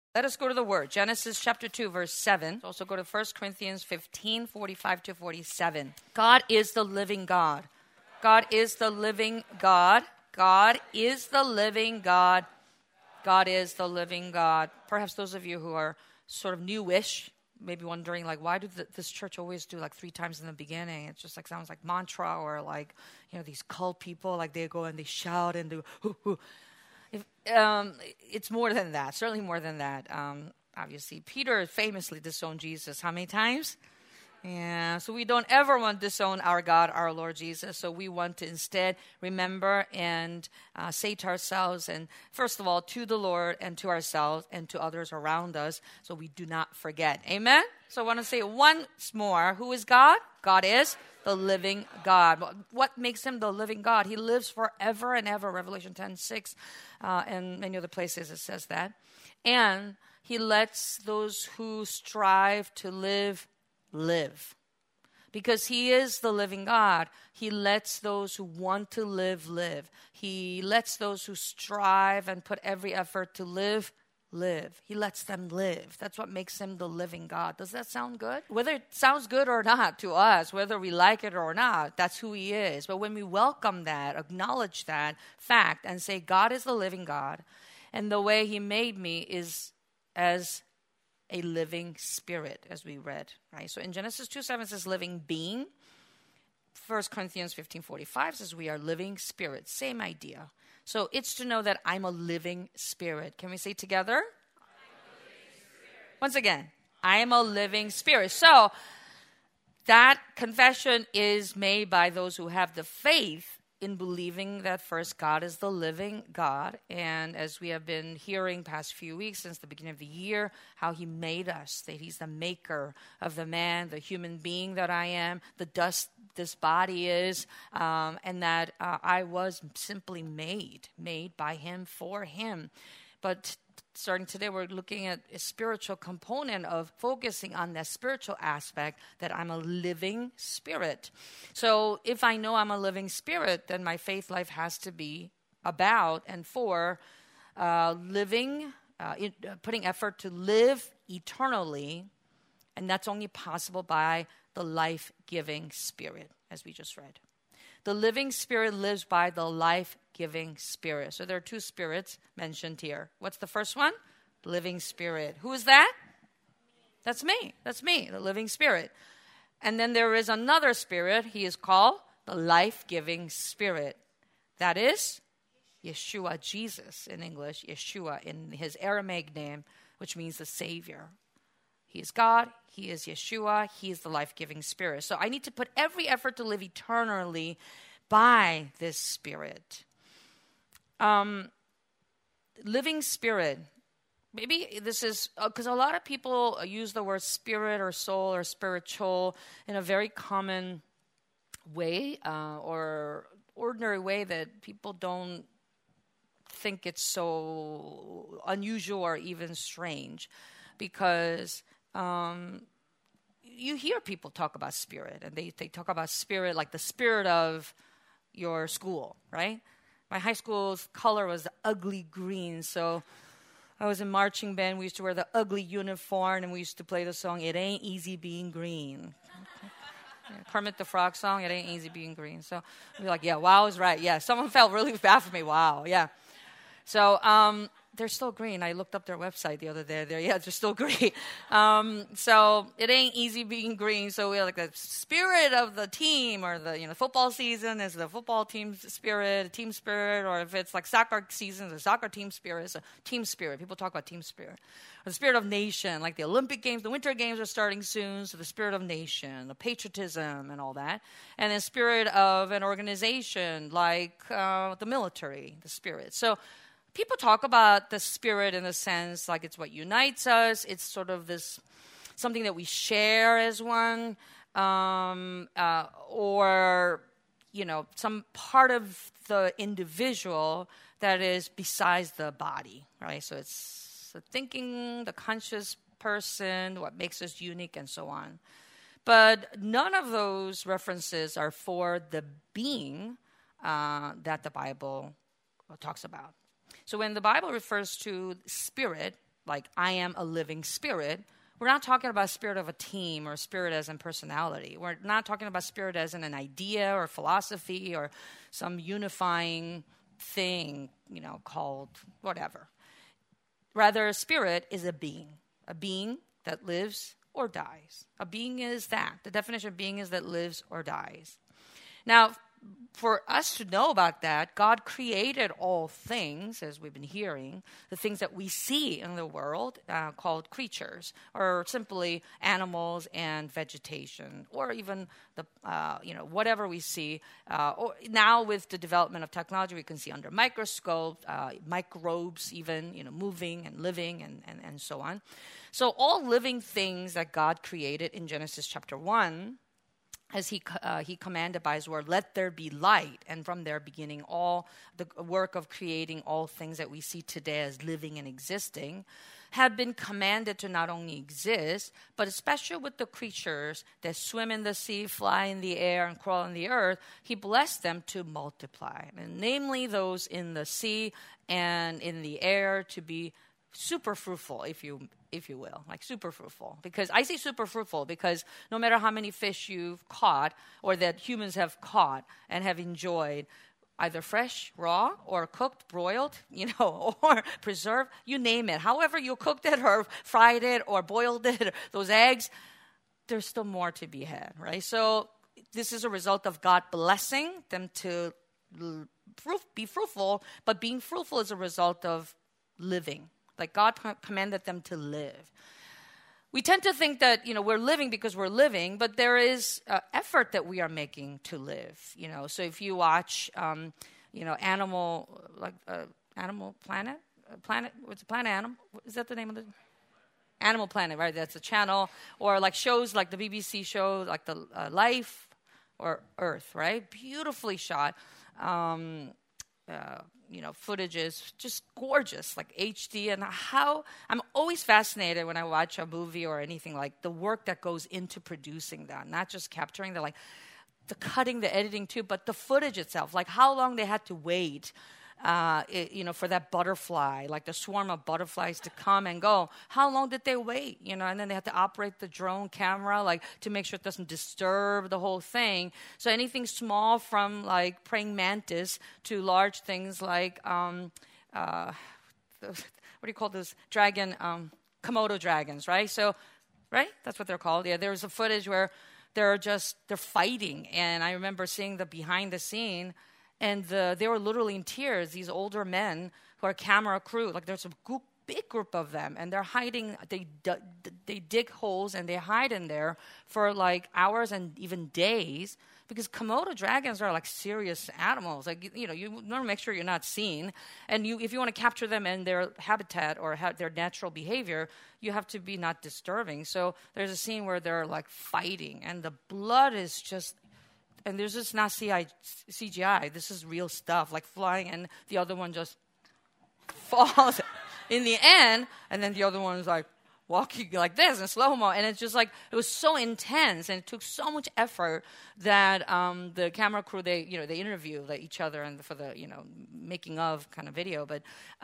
Let us go to the Word. Genesis chapter 2, verse 7. Also go to 1 Corinthians 15, 45 to 47. God is the living God. God is the living God. God is the living God. God is the living God. Perhaps those of you who are sort of newish, maybe wondering, like, why do this church always do like 3 times in the beginning? It just like sounds like mantra, or like, these cult people, like they go and they shout and do hoo, hoo. It's more than that, certainly more than that. Obviously, Peter famously disowned Jesus how many times? Yeah, so we don't ever want to disown our God, our Lord Jesus. So we want to instead remember and say to ourselves, and first of all, to the Lord and to ourselves and to others around us, so we do not forget. Amen? So I want to say once more, who is God? God is the living God. What makes him the living God? He lives forever and ever. Revelation 10:6, and many other places it says that. And he lets those who strive to live. Because he is the living God, he lets those who want to live. He lets those who strive and put every effort to live. He lets them live. That's what makes him the living God. Does that sound good? Whether it sounds good or not to us, whether we like it or not, that's who he is. But when we welcome that, acknowledge that fact, and say, God is the living God, and the way he made me is as a living spirit, as we read, right? So in Genesis 2:7 it says living being. 1 Corinthians 15:45 says we are living spirits. Same idea. So it's to know that I'm a living spirit. Can we say together? Once again, I am a living spirit. So that confession is made by those who have the faith in believing that first God is the living God. And as we have been hearing past few weeks since the beginning of the year, how he made us, that he's the maker of the man, the human being that I am, the dust this body is, and that I was simply made by him for him. But starting today, we're looking at a spiritual component of focusing on that spiritual aspect, that I'm a living spirit. So if I know I'm a living spirit, then my faith life has to be about and for living, putting effort to live eternally, and that's only possible by the life-giving spirit, as we just read. The living spirit lives by the life-giving spirit. So there are 2 spirits mentioned here. What's the first one? Living spirit. Who is that? That's me. That's me, the living spirit. And then there is another spirit. He is called the life-giving spirit. That is Yeshua, Jesus in English, Yeshua in his Aramaic name, which means the Savior. He is God. He is Yeshua. He is the life-giving spirit. So I need to put every effort to live eternally by this spirit. Living spirit. Maybe this is, because a lot of people use the word spirit or soul or spiritual in a very common way or ordinary way that people don't think it's so unusual or even strange. Because you hear people talk about spirit, and they talk about spirit like the spirit of your school, right? My high school's color was the ugly green, so I was in marching band. We used to wear the ugly uniform, and we used to play the song, "It Ain't Easy Being Green." Yeah, Kermit the Frog song, "It Ain't Easy Being Green." So we were like, yeah, wow is right. Yeah, someone felt really bad for me. Wow, yeah. So they're still green. I looked up their website the other day. They're still green. So it ain't easy being green. So we're like the spirit of the team, or the football season is the football team spirit, or if it's like soccer season, the soccer team spirit is a team spirit. People talk about team spirit. Or the spirit of nation, like the Olympic Games, the Winter Games are starting soon, so the spirit of nation, the patriotism and all that. And the spirit of an organization, like the military, the spirit. So people talk about the spirit in the sense like it's what unites us. It's sort of this something that we share as one, or some part of the individual that is besides the body, right? So it's the thinking, the conscious person, what makes us unique, and so on. But none of those references are for the being that the Bible talks about. So when the Bible refers to spirit, like I am a living spirit, we're not talking about spirit of a team or spirit as in personality. We're not talking about spirit as in an idea or philosophy or some unifying thing, called whatever. Rather, spirit is a being that lives or dies. A being is that. The definition of being is that lives or dies. Now, for us to know about that, God created all things, as we've been hearing, the things that we see in the world called creatures, or simply animals and vegetation, or even the whatever we see. Or now with the development of technology, we can see under microscope, microbes even, moving and living and so on. So all living things that God created in Genesis chapter 1, as he commanded by his word, let there be light. And from there beginning all the work of creating all things that we see today as living and existing, had been commanded to not only exist, but especially with the creatures that swim in the sea, fly in the air, and crawl on the earth, he blessed them to multiply. And namely those in the sea and in the air to be super fruitful, if you will, like super fruitful. Because I say super fruitful because no matter how many fish you've caught or that humans have caught and have enjoyed, either fresh, raw, or cooked, broiled, or preserved, you name it. However you cooked it or fried it or boiled it, those eggs, there's still more to be had, right? So this is a result of God blessing them to be fruitful, but being fruitful is a result of living. Like God commanded them to live. We tend to think that, we're living because we're living, but there is effort that we are making to live. So if you watch, Animal Planet, what's the Planet Animal? Is that the name of the? Animal Planet, right? That's a channel. Or like shows like the BBC show, like the Life or Earth, right? Beautifully shot. Footage is just gorgeous, like HD, and how I'm always fascinated when I watch a movie or anything, like the work that goes into producing that, not just capturing the cutting, the editing too, but the footage itself, like how long they had to wait, for that butterfly, like the swarm of butterflies to come and go. How long did they wait, and then they had to operate the drone camera, like to make sure it doesn't disturb the whole thing. So anything small from like praying mantis to large things like, what do you call those dragon, Komodo dragons, right? So, right? That's what they're called. Yeah, there's a footage where they're fighting. And I remember seeing the behind the scene. And they were literally in tears, these older men who are camera crew. Like there's a big group of them, and they're hiding. They dig holes, and they hide in there for like hours and even days. Because Komodo dragons are like serious animals. Like, you want to make sure you're not seen. And if you want to capture them in their habitat or their natural behavior, you have to be not disturbing. So there's a scene where they're like fighting, and the blood is just... And this is not CGI. This is real stuff, like flying, and the other one just falls in the end, and then the other one is like walking like this in slow-mo. And it's just like, it was so intense, and it took so much effort that the camera crew, they interview each other and for the, making of kind of video. But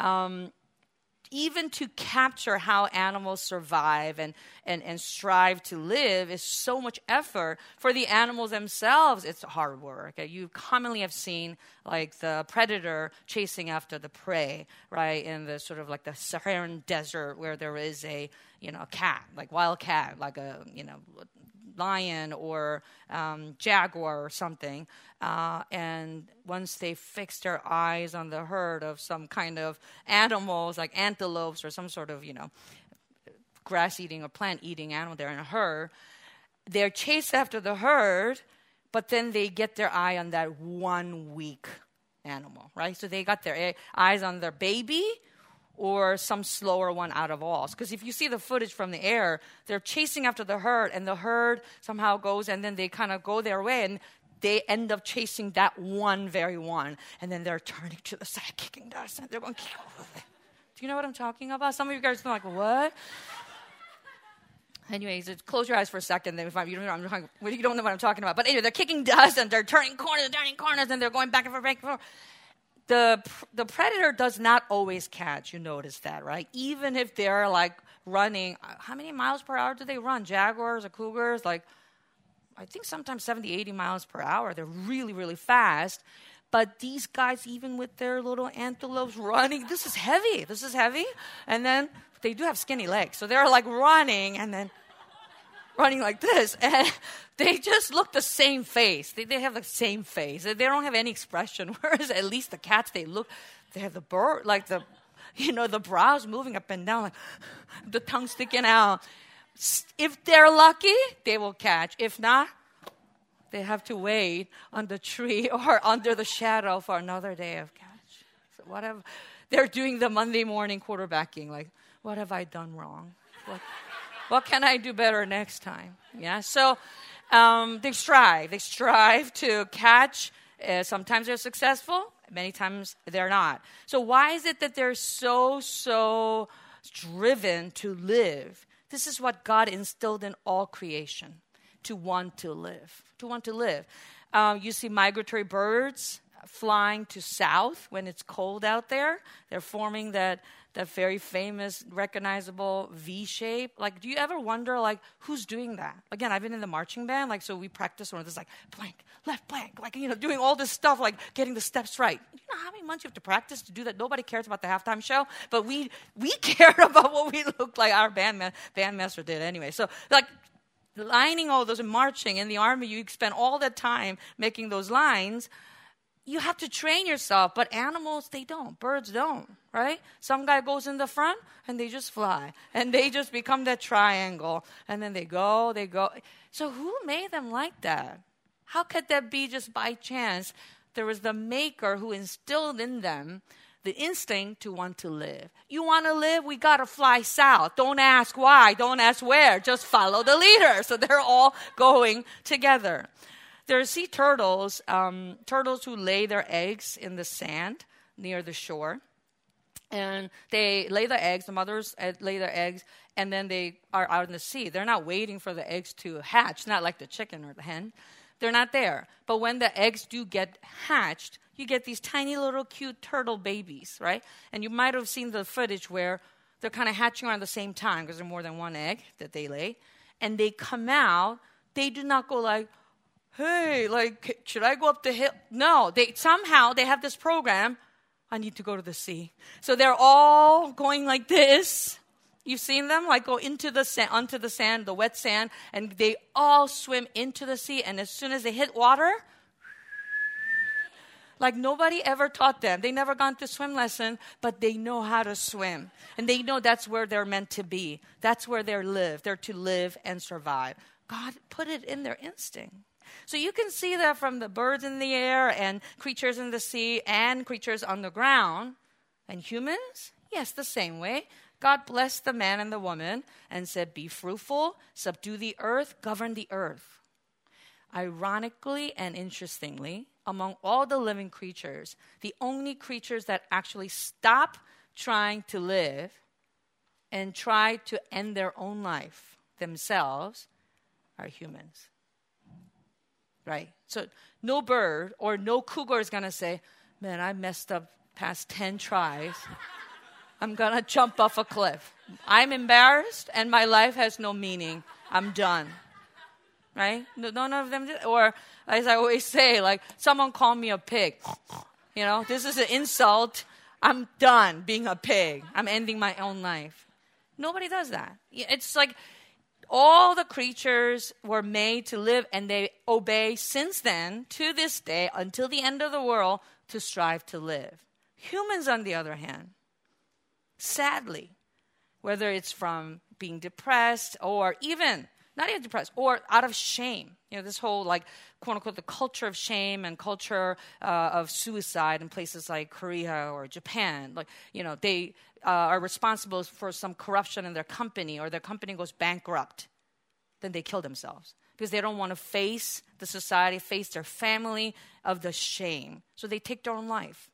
even to capture how animals survive and strive to live is so much effort. For the animals themselves, it's hard work. You commonly have seen like the predator chasing after the prey, right, in the sort of like the Saharan desert where there is a cat, like wild cat, like a, lion or jaguar or something. And once they fix their eyes on the herd of some kind of animals, like antelopes or some sort of, grass-eating or plant-eating animal, they're in a herd, they're chased after the herd, but then they get their eye on that one weak animal, right? So they got their eyes on their baby or some slower one out of all. Because if you see the footage from the air, they're chasing after the herd, and the herd somehow goes, and then they kind of go their way, and they end up chasing that very one, and then they're turning to the side, kicking dust, and they're going, do you know what I'm talking about? Some of you guys are like, what? Anyways, close your eyes for a second. Then you don't know what I'm talking about. But anyway, they're kicking dust, and they're turning corners, and they're going back and forth. the predator does not always catch. You notice that, right? Even if they're like running, how many miles per hour do they run? Jaguars or cougars, like I think sometimes 70, 80 miles per hour. They're really, really fast. But these guys, even with their little antelopes running, this is heavy. And then they do have skinny legs. So they're like running and then running like this. And they just look the same face. They have the same face. They don't have any expression. Whereas at least the cats, they have the bird, like the brows moving up and down, like the tongue sticking out. If they're lucky, they will catch. If not, they have to wait on the tree or under the shadow for another day of catch. So whatever. They're doing the Monday morning quarterbacking, like, what have I done wrong? What can I do better next time? Yeah. So they strive to catch. Sometimes they're successful. Many times they're not. So why is it that they're so driven to live? This is what God instilled in all creation, to want to live. You see migratory birds flying to south when it's cold out there. They're forming that very famous, recognizable V shape. Like, do you ever wonder, like, who's doing that? Again, I've been in the marching band, like, so we practice one of this, like, blank, left blank, like, doing all this stuff, like, getting the steps right. You know how many months you have to practice to do that? Nobody cares about the halftime show, but we cared about what we looked like. Our bandmaster did anyway. So, like, lining all those and marching in the army, you spend all that time making those lines. You have to train yourself, but animals, they don't. Birds don't, right? Some guy goes in the front, and they just fly. And they just become that triangle. And then they go. So who made them like that? How could that be just by chance? There was the maker who instilled in them the instinct to want to live. You want to live? We got to fly south. Don't ask why. Don't ask where. Just follow the leader. So they're all going together. There are sea turtles, turtles who lay their eggs in the sand near the shore. And they lay the eggs, the mothers lay their eggs, and then they are out in the sea. They're not waiting for the eggs to hatch, not like the chicken or the hen. They're not there. But when the eggs do get hatched, you get these tiny little cute turtle babies, right? And you might have seen the footage where they're kind of hatching around the same time because there's more than one egg that they lay. And they come out. They do not go like, hey, like, should I go up the hill? No, they have this program. I need to go to the sea. So they're all going like this. You've seen them, like, go into the sand, onto the sand, the wet sand, and they all swim into the sea. And as soon as they hit water, like nobody ever taught them. They never gone to swim lesson, but they know how to swim. And they know that's where they're meant to be. That's where they live. They're to live and survive. God put it in their instinct. So you can see that from the birds in the air and creatures in the sea and creatures on the ground. And humans? Yes, the same way. God blessed the man and the woman and said, be fruitful, subdue the earth, govern the earth. Ironically and interestingly, among all the living creatures, the only creatures that actually stop trying to live and try to end their own life themselves are humans. Right? So no bird or no cougar is going to say, man, I messed up past 10 tries. I'm going to jump off a cliff. I'm embarrassed and my life has no meaning. I'm done. Right? None of them did. Or, as I always say, like, someone called me a pig. This is an insult. I'm done being a pig. I'm ending my own life. Nobody does that. It's like all the creatures were made to live and they obey since then, to this day, until the end of the world, to strive to live. Humans, on the other hand, sadly, whether it's from being depressed or even not even depressed, or out of shame. This whole, like, quote-unquote, the culture of shame and culture of suicide in places like Korea or Japan. Like, they are responsible for some corruption in their company, or their company goes bankrupt. Then they kill themselves because they don't want to face the society, face their family of the shame. So they take their own life.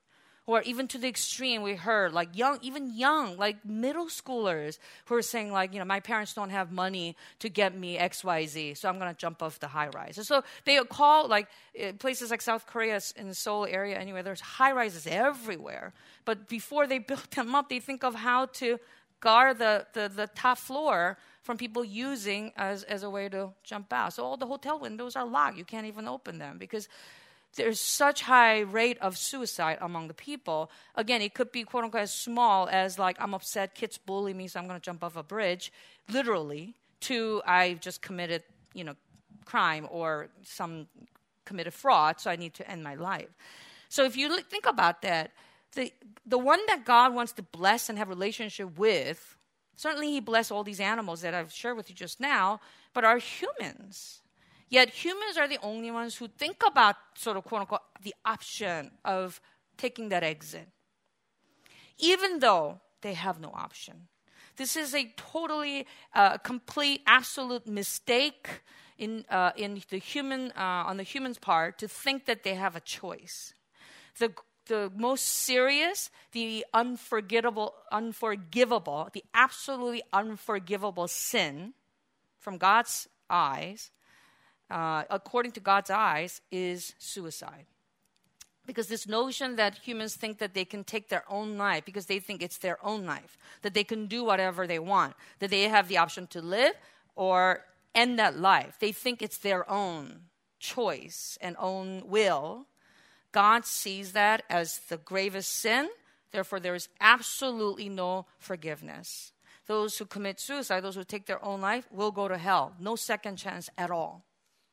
Or even to the extreme, we heard like young, like middle schoolers who are saying like, my parents don't have money to get me XYZ, so I'm going to jump off the high rise. And so they call like places like South Korea in the Seoul area anyway, there's high rises everywhere. But before they build them up, they think of how to guard the top floor from people using as a way to jump out. So all the hotel windows are locked. You can't even open them because there's such high rate of suicide among the people. Again, it could be, quote unquote, as small as like, I'm upset, kids bully me, so I'm going to jump off a bridge, literally, to I just committed, crime or committed fraud, so I need to end my life. So if you think about that, the one that God wants to bless and have a relationship with, certainly he blessed all these animals that I've shared with you just now, but are humans. Yet humans are the only ones who think about sort of, quote unquote, the option of taking that exit, even though they have no option. This is a totally complete, absolute mistake in the human on the human's part to think that they have a choice. The most serious, the unforgivable, the absolutely unforgivable sin from God's eyes, according to God's eyes, is suicide. Because this notion that humans think that they can take their own life because they think it's their own life, that they can do whatever they want, that they have the option to live or end that life. They think it's their own choice and own will. God sees that as the gravest sin. Therefore, there is absolutely no forgiveness. Those who commit suicide, those who take their own life, will go to hell. No second chance at all.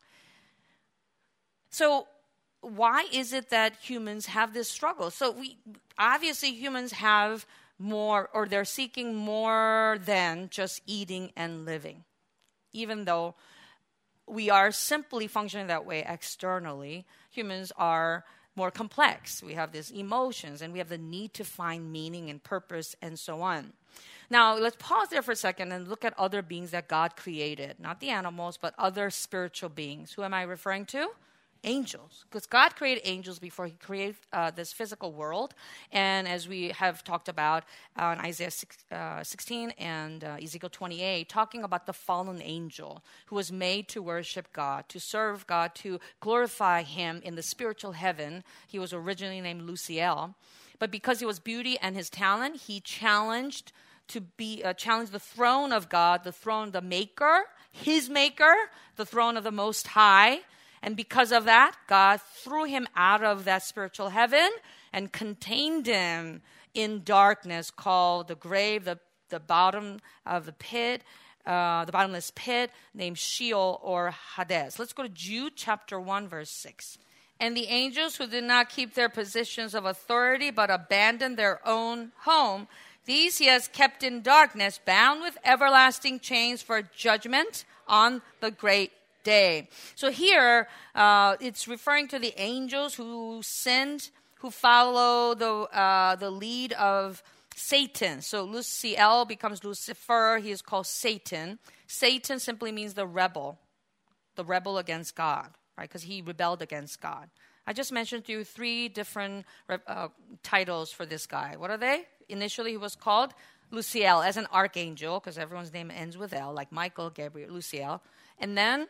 So why is it that humans have this struggle? So obviously humans have more, or they're seeking more than just eating and living. Even though we are simply functioning that way externally, humans are more complex. We have these emotions and we have the need to find meaning and purpose and so on. Now, let's pause there for a second and look at other beings that God created. Not the animals, but other spiritual beings. Who am I referring to? Angels. Because God created angels before he created this physical world. And as we have talked about in Isaiah 16 and Ezekiel 28, talking about the fallen angel who was made to worship God, to serve God, to glorify him in the spiritual heaven. He was originally named Luciel. But because he was beauty and his talent, he challenged the throne of God, the throne, the maker, his maker, the throne of the Most High. And because of that, God threw him out of that spiritual heaven and contained him in darkness called the grave, the bottom of the pit, the bottomless pit named Sheol or Hades. Let's go to Jude chapter 1, verse 6. And the angels who did not keep their positions of authority but abandoned their own home, these he has kept in darkness, bound with everlasting chains for judgment on the great day. So here, it's referring to the angels who sinned, who follow the lead of Satan. So Luciel becomes Lucifer. He is called Satan. Satan simply means the rebel against God, right? Because he rebelled against God. I just mentioned to you 3 different titles for this guy. What are they? Initially, he was called Luciel as an archangel, because everyone's name ends with L, like Michael, Gabriel, Luciel. And then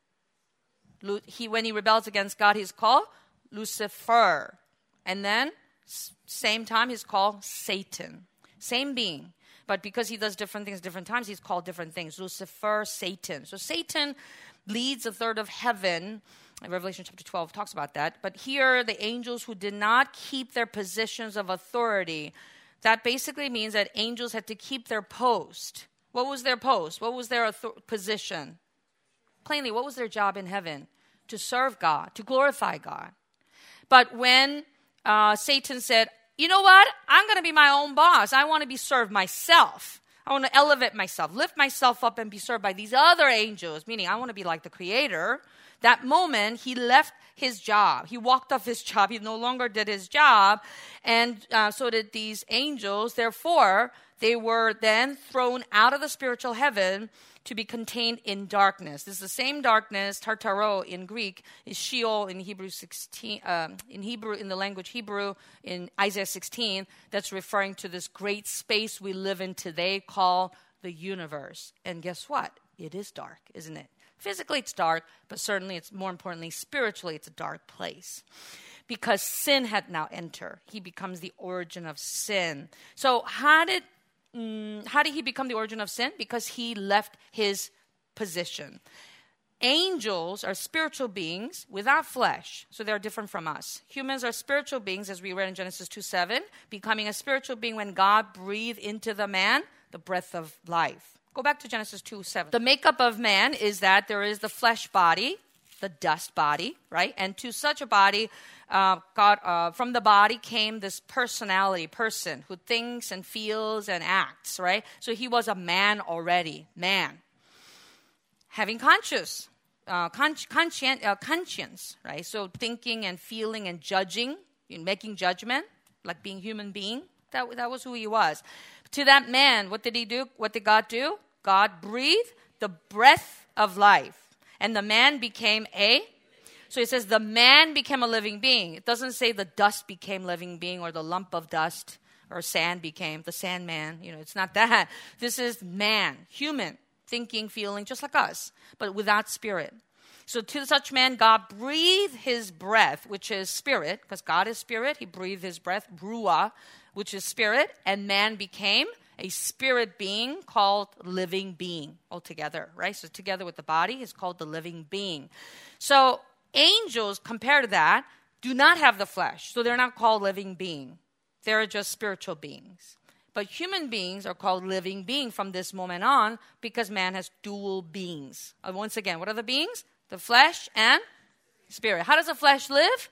when he rebels against God, he's called Lucifer. And then, same time, he's called Satan. Same being. But because he does different things different times, he's called different things. Lucifer, Satan. So Satan leads a third of heaven. Revelation chapter 12 talks about that. But here, the angels who did not keep their positions of authority, that basically means that angels had to keep their post. What was their post? What was their position? Plainly, what was their job in heaven? To serve God, to glorify God. But when Satan said, you know what? I'm going to be my own boss. I want to be served myself. I want to elevate myself, lift myself up and be served by these other angels, meaning I want to be like the Creator. That moment, he left his job. He walked off his job. He no longer did his job. And so did these angels. Therefore, they were then thrown out of the spiritual heaven to be contained in darkness. This is the same darkness, Tartaro in Greek, is Sheol in Hebrew 16, in the language Hebrew, in Isaiah 16, that's referring to this great space we live in today called the universe. And guess what? It is dark, isn't it? Physically it's dark, but certainly it's more importantly, spiritually it's a dark place. Because sin had now entered. He becomes the origin of sin. So how did he become the origin of sin? Because he left his position. Angels are spiritual beings without flesh, so they're different from us. Humans are spiritual beings, as we read in Genesis 2:7, becoming a spiritual being when God breathed into the man the breath of life. Go back to Genesis 2:7. The makeup of man is that there is the flesh body, the dust body, right? And to such a body, from the body came this personality, person who thinks and feels and acts, right? So he was a man already, man. Having conscience, right? So thinking and feeling and judging, making judgment, like being human being. That was who he was. To that man, what did he do? What did God do? God breathed the breath of life. And the man became so it says the man became a living being. It doesn't say the dust became living being or the lump of dust or sand became the sandman. It's not that. This is man, human, thinking, feeling, just like us, but without spirit. So to such man, God breathed his breath, which is spirit, because God is spirit. He breathed his breath, ruah, which is spirit, and man became a spirit being called living being altogether, right? So together with the body is called the living being. So angels, compared to that, do not have the flesh. So they're not called living being. They're just spiritual beings. But human beings are called living being from this moment on because man has dual beings. Once again, what are the beings? The flesh and spirit. How does the flesh live?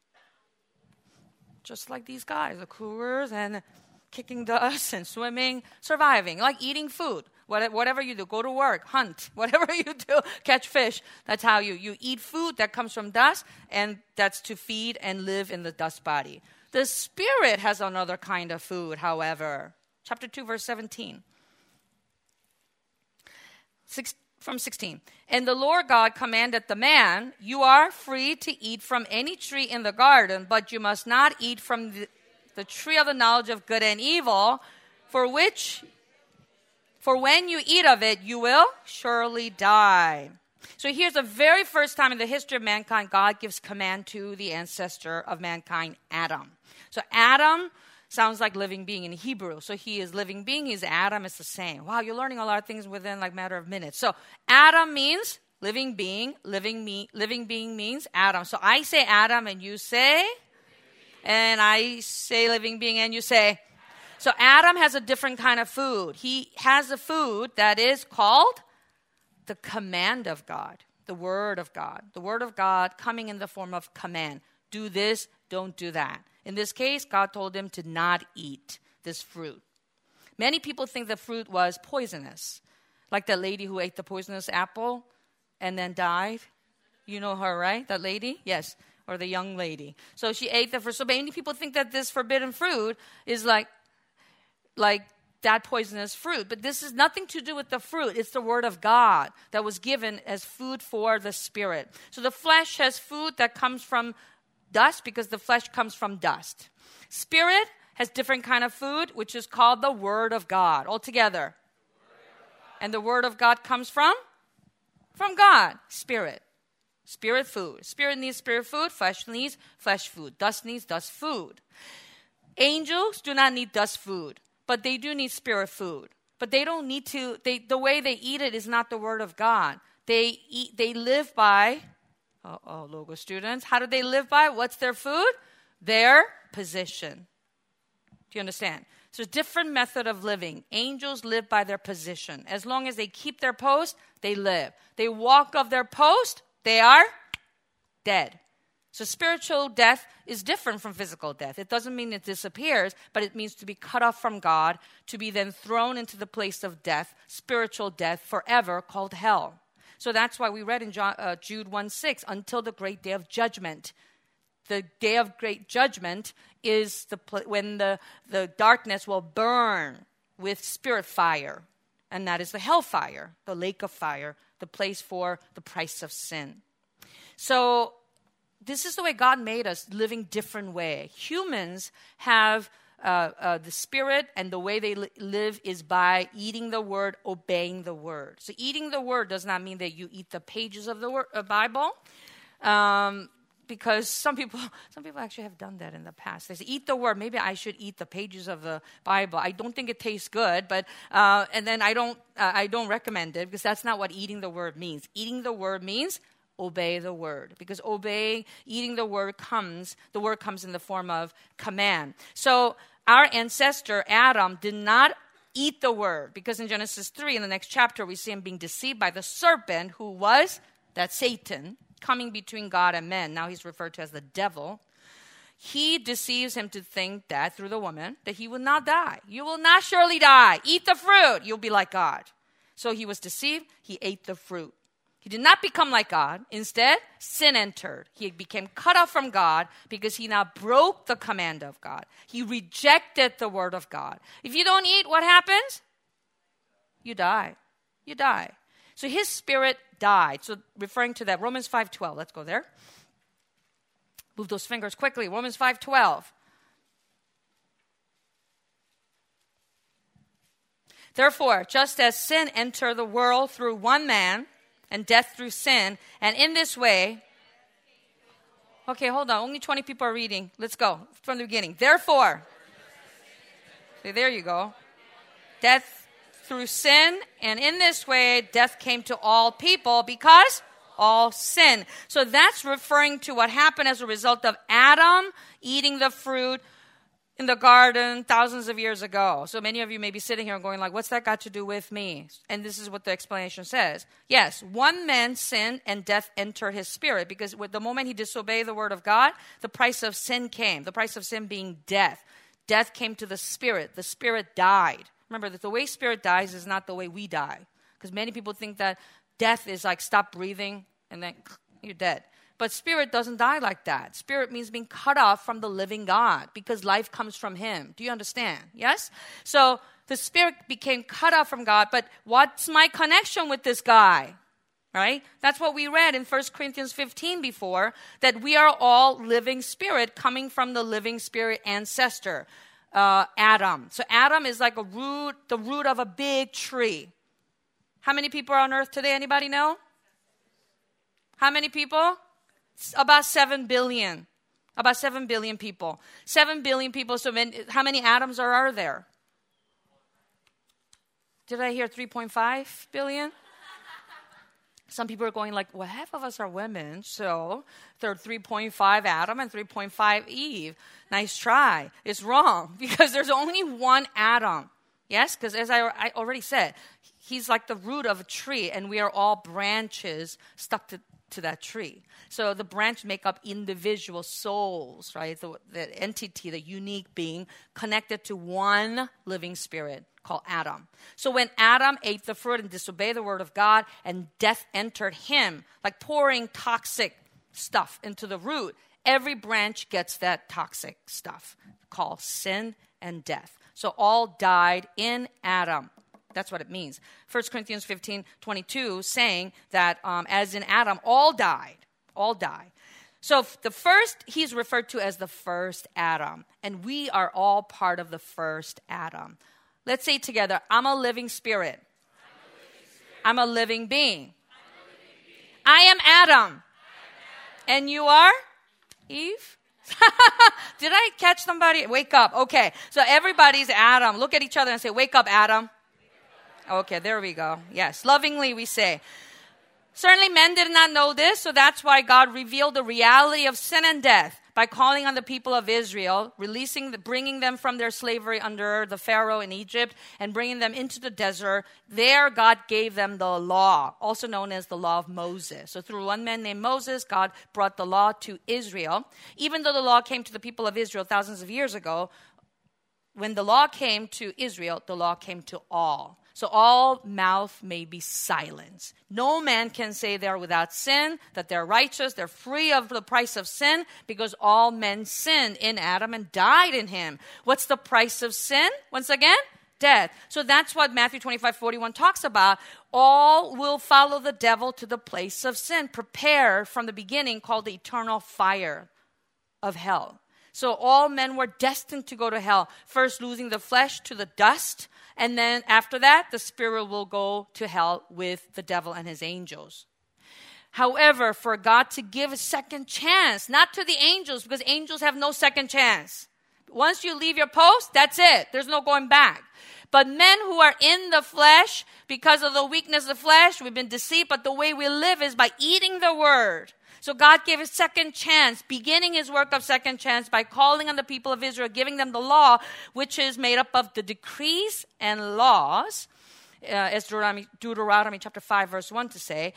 Just like these guys, the cougars and kicking dust and swimming, surviving, like eating food. Whatever you do, go to work, hunt, whatever you do, catch fish. That's how you eat food that comes from dust, and that's to feed and live in the dust body. The spirit has another kind of food, however. Chapter 2, verse 17. From 16. And the Lord God commanded the man, you are free to eat from any tree in the garden, but you must not eat from the tree of the knowledge of good and evil, for when you eat of it, you will surely die. So here's the very first time in the history of mankind, God gives command to the ancestor of mankind, Adam. So Adam sounds like living being in Hebrew. So he is living being, he's Adam, it's the same. Wow, you're learning a lot of things within like a matter of minutes. So Adam means living being, living being means Adam. So I say Adam and you say, and I say living being and you say. So Adam has a different kind of food. He has a food that is called the command of God, the word of God. The word of God coming in the form of command. Do this, don't do that. In this case, God told him to not eat this fruit. Many people think the fruit was poisonous. Like that lady who ate the poisonous apple and then died. You know her, right? That lady? Yes. Or the young lady. So she ate the fruit. So many people think that this forbidden fruit is like that poisonous fruit. But this has nothing to do with the fruit. It's the word of God that was given as food for the spirit. So the flesh has food that comes from dust because the flesh comes from dust. Spirit has different kind of food, which is called the word of God altogether. And the word of God comes from God, spirit. Spirit food. Spirit needs spirit food. Flesh needs flesh food. Dust needs dust food. Angels do not need dust food, but they do need spirit food. But they don't need to. The way they eat it is not the word of God. They live by. Logo students. How do they live by? What's their food? Their position. Do you understand? So it's a different method of living. Angels live by their position. As long as they keep their post, they live. They walk off their post, they are dead. So spiritual death is different from physical death. It doesn't mean it disappears, but it means to be cut off from God, to be then thrown into the place of death, spiritual death forever, called hell. So that's why we read in Jude 1:6, until the great day of judgment. The day of great judgment is when the darkness will burn with spirit fire. And that is the hellfire, the lake of fire, the place for the price of sin. So this is the way God made us, living different way. Humans have the spirit, and the way they live is by eating the word, obeying the word. So eating the word does not mean that you eat the pages of the Bible, because some people actually have done that in the past. They say, eat the word. Maybe I should eat the pages of the Bible. I don't think it tastes good, but and then I don't recommend it, because that's not what eating the word means. Eating the word means obey the word, because eating the word comes in the form of command. So our ancestor Adam did not eat the word, because in Genesis 3, in the next chapter, we see him being deceived by the serpent, who was that Satan, coming between God and men. Now he's referred to as the devil. He deceives him to think that through the woman, that he will not die. You will not surely die. Eat the fruit. You'll be like God. So he was deceived. He ate the fruit. He did not become like God. Instead, sin entered. He became cut off from God because he now broke the command of God. He rejected the word of God. If you don't eat, what happens? You die. You die. So his spirit died. So referring to that, Romans 5:12. Let's go there. Move those fingers quickly. Romans 5:12. Therefore, just as sin entered the world through one man, and death through sin, and in this way, okay, hold on, only 20 people are reading. Let's go from the beginning. Therefore, see, there you go. Death through sin, and in this way, death came to all people because all sin. So that's referring to what happened as a result of Adam eating the fruit in the garden thousands of years ago. So many of you may be sitting here and going like, what's that got to do with me? And this is what the explanation says. Yes, one man sinned and death entered his spirit, because with the moment he disobeyed the word of God, the price of sin came. The price of sin being death. Death came to the spirit. The spirit died. Remember that the way spirit dies is not the way we die. Because many people think that death is like stop breathing and then you're dead. But spirit doesn't die like that. Spirit means being cut off from the living God, because life comes from him. Do you understand? Yes? So the spirit became cut off from God, but what's my connection with this guy? Right? That's what we read in 1 Corinthians 15 before, that we are all living spirit coming from the living spirit ancestor, Adam. So Adam is like the root of a big tree. How many people are on earth today? Anybody know? How many people? About 7 billion. About 7 billion people. 7 billion people. So how many atoms are there? Did I hear 3.5 billion? Some people are going like, well, half of us are women, so there are 3.5 Adam and 3.5 Eve. Nice try. It's wrong, because there's only one Adam. Yes, because as I already said, he's like the root of a tree, and we are all branches stuck to that tree. So the branch make up individual souls, right? The entity, the unique being connected to one living spirit called Adam. So when Adam ate the fruit and disobeyed the word of God, and death entered him, like pouring toxic stuff into the root, every branch gets that toxic stuff called sin and death. So all died in Adam. That's what it means. 1 Corinthians 15:22 saying that as in Adam, all died. All die. So the first, he's referred to as the first Adam. And we are all part of the first Adam. Let's say together, I'm a living spirit. I'm a living being. I am Adam. And you are? Eve? Did I catch somebody? Wake up. Okay. So everybody's Adam. Look at each other and say, wake up, Adam. Okay, there we go. Yes, lovingly we say. Certainly men did not know this, so that's why God revealed the reality of sin and death by calling on the people of Israel, bringing them from their slavery under the Pharaoh in Egypt and bringing them into the desert. There God gave them the law, also known as the law of Moses. So through one man named Moses, God brought the law to Israel. Even though the law came to the people of Israel thousands of years ago, when the law came to Israel, the law came to all. So all mouth may be silenced. No man can say they're without sin, that they're righteous, they're free of the price of sin, because all men sinned in Adam and died in him. What's the price of sin? Once again, death. So that's what Matthew 25:41 talks about. All will follow the devil to the place of sin, prepared from the beginning, called the eternal fire of hell. So all men were destined to go to hell, first losing the flesh to the dust, and then after that, the spirit will go to hell with the devil and his angels. However, for God to give a second chance, not to the angels, because angels have no second chance. Once you leave your post, that's it. There's no going back. But men who are in the flesh, because of the weakness of the flesh, we've been deceived, but the way we live is by eating the word. So God gave a second chance, beginning his work of second chance by calling on the people of Israel, giving them the law, which is made up of the decrees and laws, as Deuteronomy chapter 5, verse 1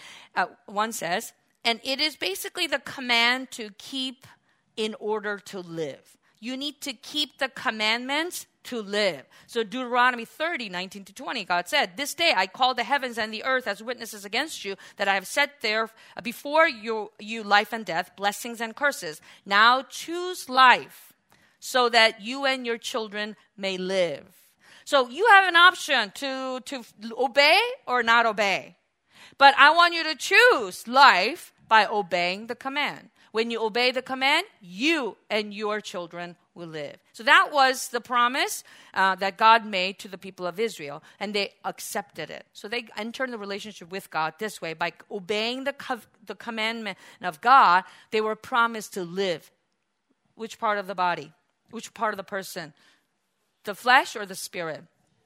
says, and it is basically the command to keep in order to live. You need to keep the commandments to live. So Deuteronomy 30, 19 to 20, God said, "This day I call the heavens and the earth as witnesses against you, that I have set there before you life and death, blessings and curses. Now choose life, so that you and your children may live." So you have an option to obey or not obey. But I want you to choose life by obeying the command. When you obey the command, you and your children will live. So that was the promise that God made to the people of Israel, and they accepted it. So they entered the relationship with God this way. By obeying the commandment of God, they were promised to live. Which part of the body? Which part of the person? The flesh or the spirit?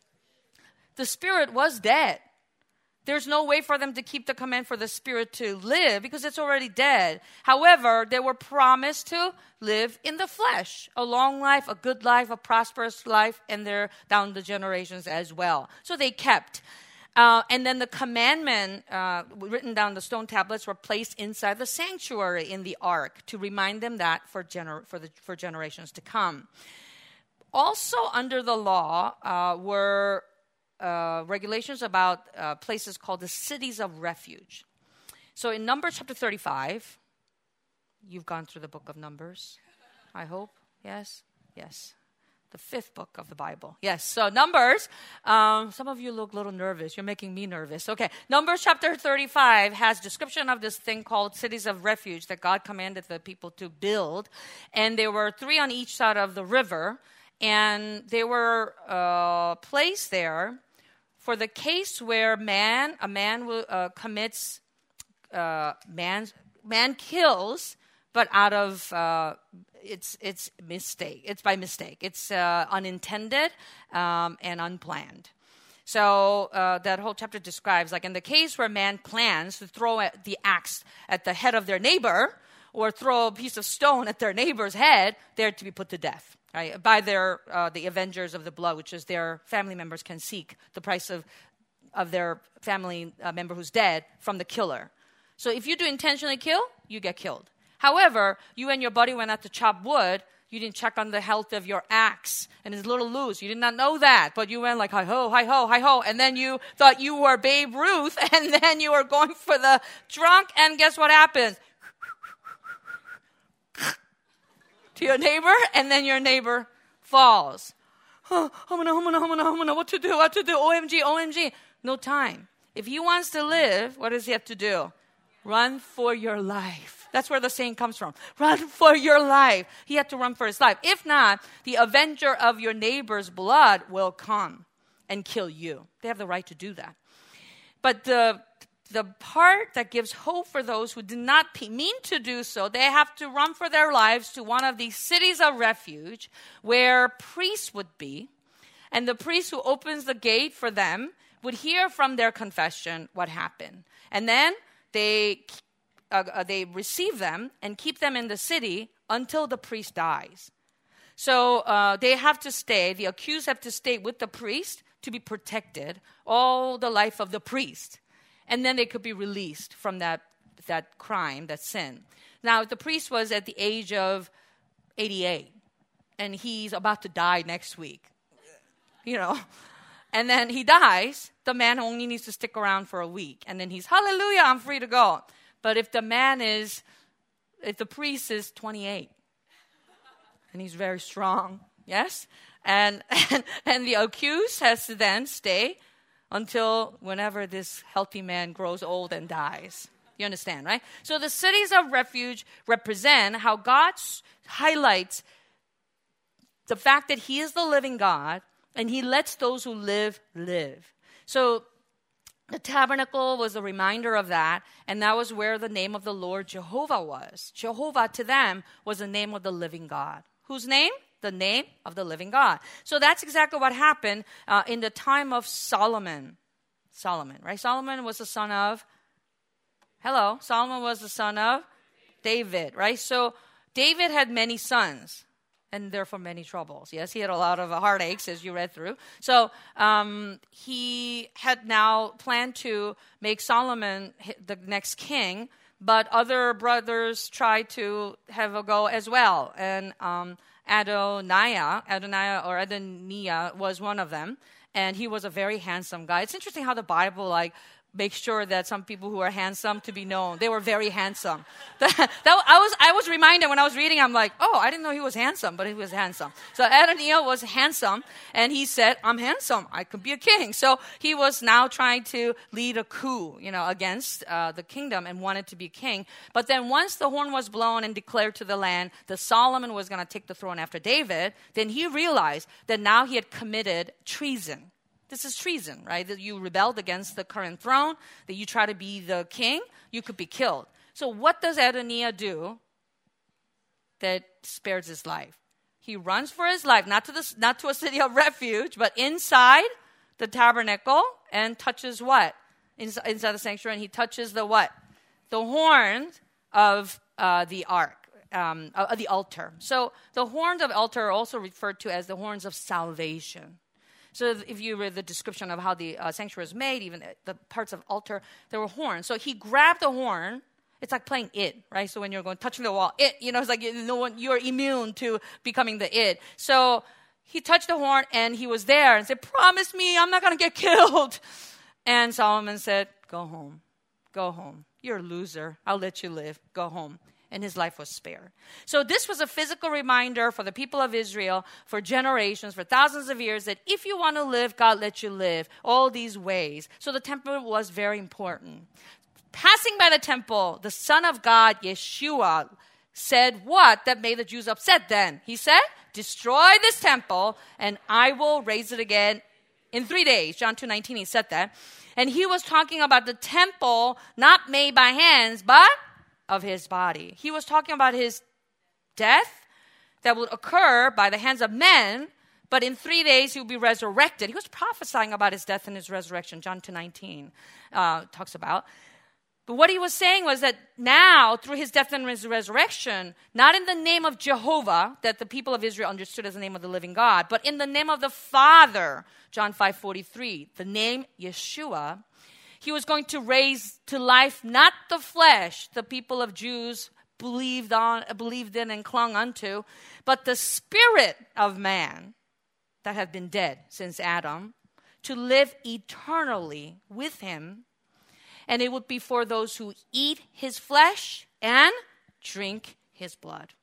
The spirit was dead. There's no way for them to keep the command for the spirit to live because it's already dead. However, they were promised to live in the flesh, a long life, a good life, a prosperous life, and they're down the generations as well. So they kept. And then the commandment written down the stone tablets were placed inside the sanctuary in the ark to remind them that for generations to come. Also under the law were regulations about places called the cities of refuge. So in Numbers chapter 35, you've gone through the book of Numbers, I hope. Yes? Yes. The 5th book of the Bible. Yes. So Numbers, some of you look a little nervous. You're making me nervous. Okay. Numbers chapter 35 has description of this thing called cities of refuge that God commanded the people to build. And there were 3 on each side of the river. And they were placed there for the case where a man commits, man kills, but out of it's mistake. It's by mistake. It's unintended and unplanned. So that whole chapter describes, like in the case where man plans to throw the axe at the head of their neighbor or throw a piece of stone at their neighbor's head, they're to be put to death. Right, by the avengers of the blood, which is their family members can seek the price of their family member who's dead from the killer. So if you do intentionally kill, you get killed. However, you and your buddy went out to chop wood. You didn't check on the health of your axe, and it's a little loose. You did not know that, but you went like, hi-ho, hi-ho, hi-ho, and then you thought you were Babe Ruth, and then you were going for the drunk, and guess what happens? To your neighbor, and then your neighbor falls. Oh, what to do, OMG. No time. If he wants to live, what does he have to do? Run for your life. That's where the saying comes from. Run for your life. He had to run for his life. If not, the avenger of your neighbor's blood will come and kill you. They have the right to do that. But the part that gives hope for those who did not mean to do so, they have to run for their lives to one of these cities of refuge where priests would be. And the priest who opens the gate for them would hear from their confession what happened. And then they receive them and keep them in the city until the priest dies. So they have to stay, the accused have to stay with the priest to be protected all the life of the priest. And then they could be released from that crime, that sin. Now, if the priest was at the age of 88, and he's about to die next week, and then he dies, the man only needs to stick around for a week. And then he's, hallelujah, I'm free to go. But if the priest is 28, and he's very strong, yes? And the accused has to then stay until whenever this healthy man grows old and dies. You understand, right? So the cities of refuge represent how God highlights the fact that he is the living God and he lets those who live. So the tabernacle was a reminder of that, and that was where the name of the Lord Jehovah was. Jehovah to them was the name of the living God. Whose name? The name of the living God. So that's exactly what happened in the time of Solomon. Solomon, right? Solomon was the son of, Solomon was the son of David, right? So David had many sons, and therefore many troubles. Yes, he had a lot of heartaches, as you read through. So he had now planned to make Solomon the next king, but other brothers tried to have a go as well. And Adoniah was one of them, and he was a very handsome guy. It's interesting how the Bible make sure that some people who are handsome to be known. They were very handsome. I was reminded when I was reading, I'm like, oh, I didn't know he was handsome, but he was handsome. So Adoniah was handsome, and he said, I'm handsome. I could be a king. So he was now trying to lead a coup, against the kingdom and wanted to be king. But then once the horn was blown and declared to the land that Solomon was going to take the throne after David, then he realized that now he had committed treason. This is treason, right? That you rebelled against the current throne, that you try to be the king, you could be killed. So what does Adoniah do that spares his life? He runs for his life, not to a city of refuge, but inside the tabernacle and touches what? Inside the sanctuary, and he touches the what? The horns of the ark. The altar. So the horns of altar are also referred to as the horns of salvation. So if you read the description of how the sanctuary was made, even the parts of altar, there were horns. So he grabbed the horn. It's like playing it, right? So when you're touching the wall, it's like you're immune to becoming the it. So he touched the horn and he was there and said, promise me I'm not going to get killed. And Solomon said, go home. Go home. You're a loser. I'll let you live. Go home. And his life was spared. So this was a physical reminder for the people of Israel for generations, for thousands of years, that if you want to live, God lets you live all these ways. So the temple was very important. Passing by the temple, the Son of God, Yeshua, said what that made the Jews upset then? He said, destroy this temple and I will raise it again in 3 days. John 2:19, he said that. And he was talking about the temple not made by hands, but of his body. He was talking about his death that would occur by the hands of men, but in 3 days he will be resurrected. He was prophesying about his death and his resurrection. John 2:19 talks about. But what he was saying was that now, through his death and his resurrection, not in the name of Jehovah, that the people of Israel understood as the name of the living God, but in the name of the Father, John 5:43, the name Yeshua, he was going to raise to life not the flesh the people of Jews believed in and clung unto, but the spirit of man that had been dead since Adam, to live eternally with him. And it would be for those who eat his flesh and drink his blood.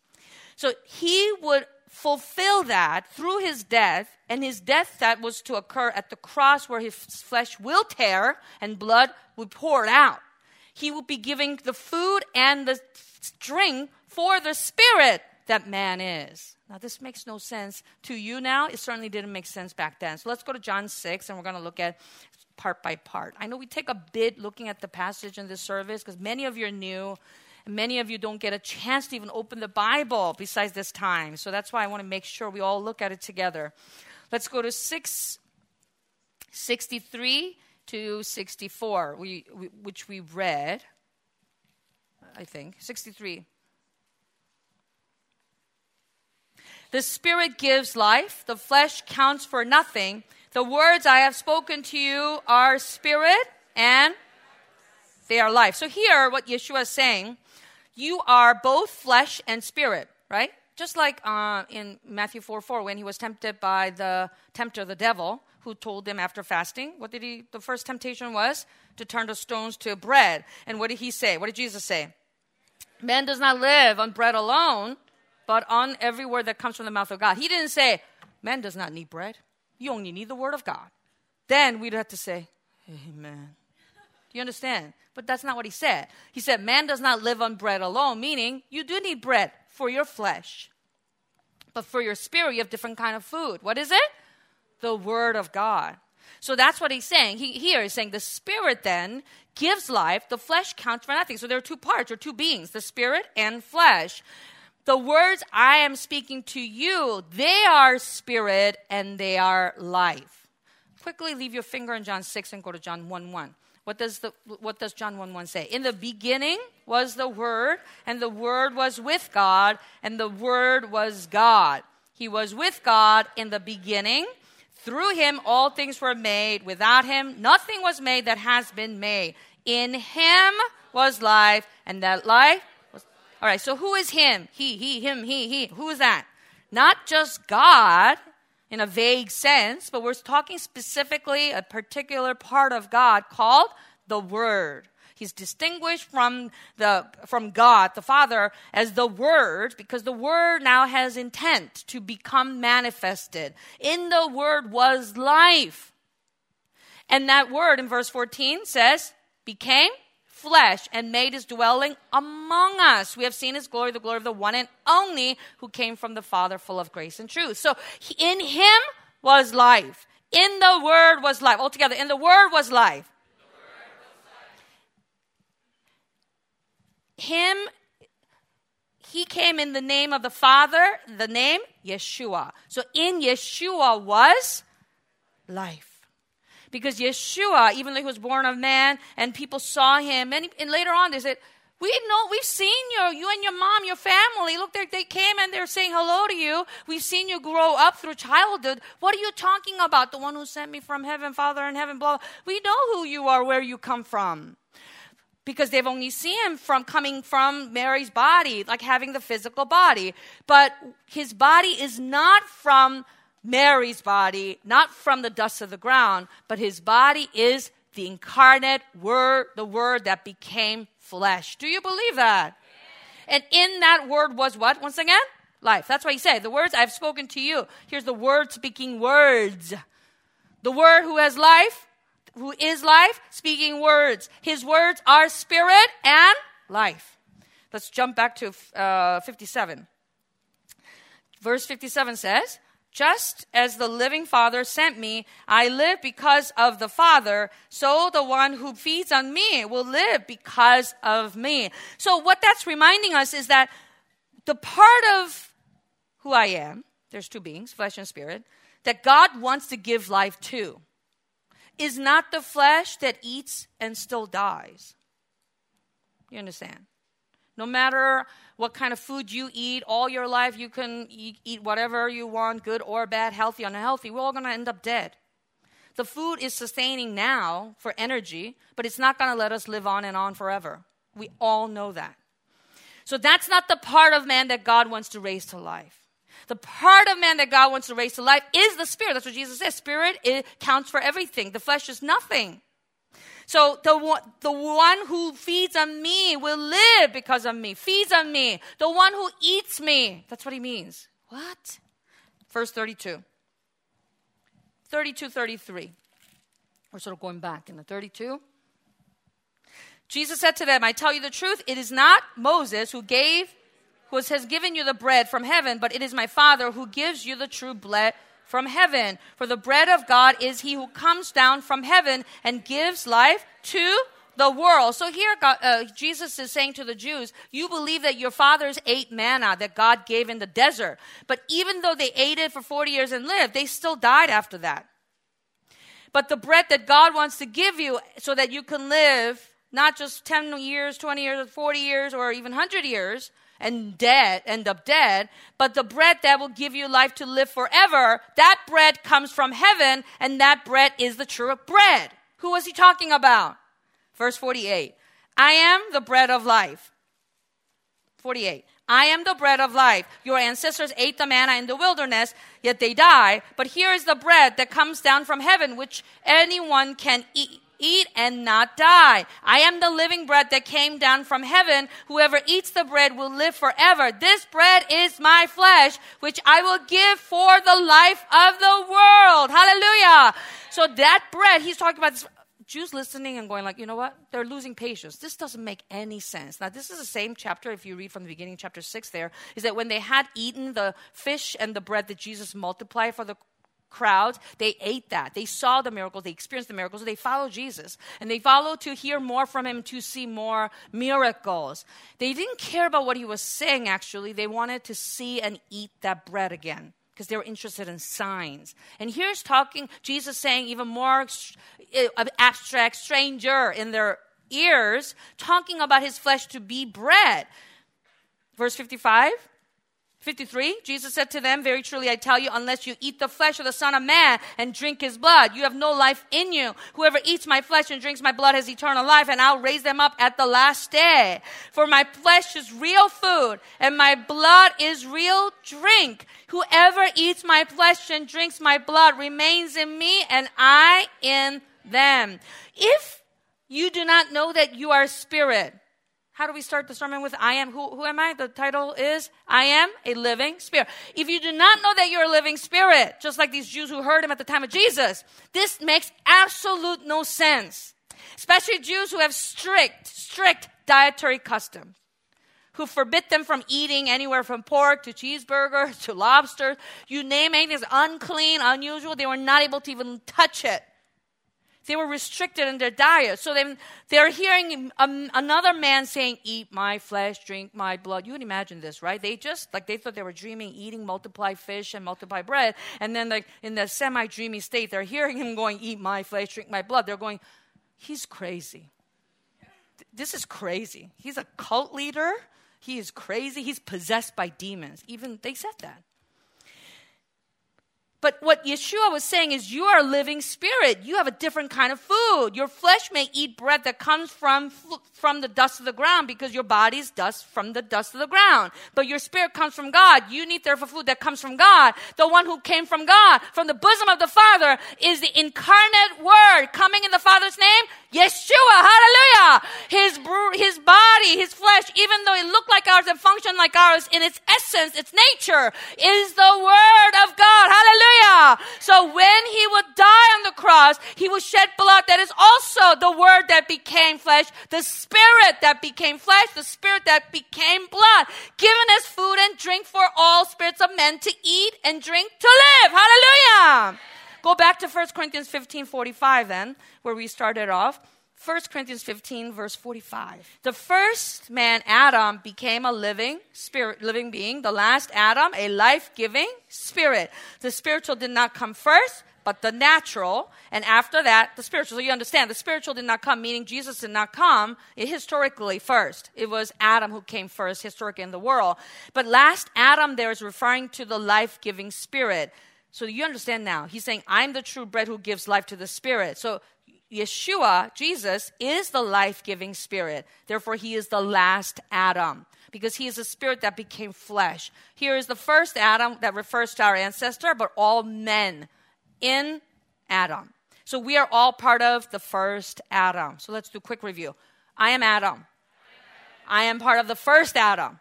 So he would fulfill that through his death, and his death that was to occur at the cross where his flesh will tear and blood will pour out. He will be giving the food and the drink for the spirit that man is. Now, this makes no sense to you now. It certainly didn't make sense back then. So let's go to John 6, and we're going to look at part by part. I know we take a bit looking at the passage in this service because many of you are new. And many of you don't get a chance to even open the Bible besides this time. So that's why I want to make sure we all look at it together. Let's go to 6:63 to 64, which we read, I think. 63. The Spirit gives life. The flesh counts for nothing. The words I have spoken to you are spirit and they are life. So here, what Yeshua is saying, you are both flesh and spirit, right? Just like in Matthew 4:4, when he was tempted by the tempter, the devil, who told him after fasting, the first temptation was to turn the stones to bread. And what did he say? What did Jesus say? Man does not live on bread alone, but on every word that comes from the mouth of God. He didn't say, man does not need bread. You only need the word of God. Then we'd have to say, amen. Do you understand? But that's not what he said. He said, man does not live on bread alone, meaning you do need bread for your flesh. But for your spirit, you have different kind of food. What is it? The word of God. So that's what he's saying. He's saying the spirit then gives life. The flesh counts for nothing. So there are two parts or two beings, the spirit and flesh. The words I am speaking to you, they are spirit and they are life. Quickly leave your finger in John 6 and go to John 1:1. What does John 1:1 say? In the beginning was the Word, and the Word was with God, and the Word was God. He was with God in the beginning. Through him all things were made. Without him nothing was made that has been made. In him was life, and that life was... All right, so who is him? He, him, he. Who is that? Not just God in a vague sense, but we're talking specifically a particular part of God called the Word. He's distinguished from God, the Father, as the Word, because the Word now has intent to become manifested. In the Word was life. And that Word in verse 14 says, became flesh and made his dwelling among us. We have seen his glory, the glory of the one and only who came from the Father, full of grace and truth. So in him was life. In the Word was life. Altogether, in the Word was life. He came in the name of the Father, the name Yeshua. So in Yeshua was life. Because Yeshua, even though he was born of man, and people saw him, and later on they said, we've seen you and your mom, your family. Look, they came and they're saying hello to you. We've seen you grow up through childhood. What are you talking about? The one who sent me from heaven, Father in heaven, blah, blah. We know who you are, where you come from. Because they've only seen him from coming from Mary's body, like having the physical body. But his body is not from Mary's body, not from the dust of the ground, but his body is the incarnate Word, the Word that became flesh. Do you believe that? Yes. And in that Word was what? Once again? Life. That's why he said, the words I have spoken to you. Here's the Word speaking words. The Word who has life, who is life, speaking words. His words are spirit and life. Let's jump back to 57. Verse 57 says, just as the living Father sent me, I live because of the Father, so the one who feeds on me will live because of me. So what that's reminding us is that the part of who I am, there's two beings, flesh and spirit, that God wants to give life to, is not the flesh that eats and still dies. You understand? No matter what kind of food you eat, all your life you can eat whatever you want, good or bad, healthy, unhealthy. We're all going to end up dead. The food is sustaining now for energy, but it's not going to let us live on and on forever. We all know that. So that's not the part of man that God wants to raise to life. The part of man that God wants to raise to life is the spirit. That's what Jesus says. Spirit, it counts for everything. The flesh is nothing. So the one who feeds on me will live because of me. Feeds on me. The one who eats me. That's what he means. What? Verse 32. 32, 33. We're sort of going back in the 32. Jesus said to them, I tell you the truth, it is not Moses who has given you the bread from heaven, but it is my Father who gives you the true bread from heaven. For the bread of God is he who comes down from heaven and gives life to the world. So here Jesus is saying to the Jews, you believe that your fathers ate manna that God gave in the desert. But even though they ate it for 40 years and lived, they still died after that. But the bread that God wants to give you so that you can live not just 10 years, 20 years, 40 years, or even 100 years, and end up dead, but the bread that will give you life to live forever, that bread comes from heaven, and that bread is the true bread. Who was he talking about? Verse 48. I am the bread of life. 48. I am the bread of life. Your ancestors ate the manna in the wilderness, yet they died. But here is the bread that comes down from heaven, which anyone can eat. eat and not die. I am the living bread that came down from heaven. Whoever eats the bread will live forever. This bread is my flesh, which I will give for the life of the world. Hallelujah. So that bread, he's talking about this. Jews listening and going like, you know what? They're losing patience. This doesn't make any sense. Now, this is the same chapter, if you read from the beginning, chapter 6 there, is that when they had eaten the fish and the bread that Jesus multiplied for the crowds, they ate that. They saw the miracles. They experienced the miracles. So they followed Jesus. And they followed to hear more from him, to see more miracles. They didn't care about what he was saying, actually. They wanted to see and eat that bread again, because they were interested in signs. And here's Jesus saying even more abstract, stranger in their ears, talking about his flesh to be bread. Verse 53, Jesus said to them, very truly I tell you, unless you eat the flesh of the Son of Man and drink his blood, you have no life in you. Whoever eats my flesh and drinks my blood has eternal life, and I'll raise them up at the last day. For my flesh is real food, and my blood is real drink. Whoever eats my flesh and drinks my blood remains in me, and I in them. If you do not know that you are spirit, how do we start the sermon with I am? Who am I? The title is I am a living spirit. If you do not know that you're a living spirit, just like these Jews who heard him at the time of Jesus, this makes absolute no sense. Especially Jews who have strict dietary customs, who forbid them from eating anywhere from pork to cheeseburgers to lobster. You name anything that's unclean, unusual, they were not able to even touch it. They were restricted in their diet. So then they're hearing another man saying, eat my flesh, drink my blood. You would imagine this, right? They thought they were dreaming, eating multiplied fish and multiplied bread. And then like in the semi-dreamy state, they're hearing him going, eat my flesh, drink my blood. They're going, he's crazy. This is crazy. He's a cult leader. He is crazy. He's possessed by demons. Even they said that. But what Yeshua was saying is you are a living spirit. You have a different kind of food. Your flesh may eat bread that comes from the dust of the ground, because your body's dust from the dust of the ground. But your spirit comes from God. You need therefore food that comes from God. The one who came from God, from the bosom of the Father, is the incarnate Word coming in the Father's name, Yeshua. Hallelujah. His body, his flesh, even though it looked like ours and functioned like ours, in its essence, its nature, is the Word of God. Hallelujah. So when he would die on the cross, he would shed blood that is also the Word that became flesh, the Spirit that became flesh, the Spirit that became blood, given as food and drink for all spirits of men to eat and drink to live. Hallelujah. Go back to 1 Corinthians 15:45 then, where we started off. 1 Corinthians 15, verse 45. The first man, Adam, became a living being. The last Adam, a life-giving spirit. The spiritual did not come first, but the natural. And after that, the spiritual. So you understand, the spiritual did not come, meaning Jesus did not come historically first. It was Adam who came first historically in the world. But last Adam there is referring to the life-giving spirit. So you understand now. He's saying, I'm the true bread who gives life to the spirit. So Yeshua, Jesus, is the life-giving spirit. Therefore, he is the last Adam, because he is a spirit that became flesh. Here is the first Adam that refers to our ancestor, but all men in Adam. So we are all part of the first Adam. So let's do a quick review. I am Adam. I am part of the first Adam.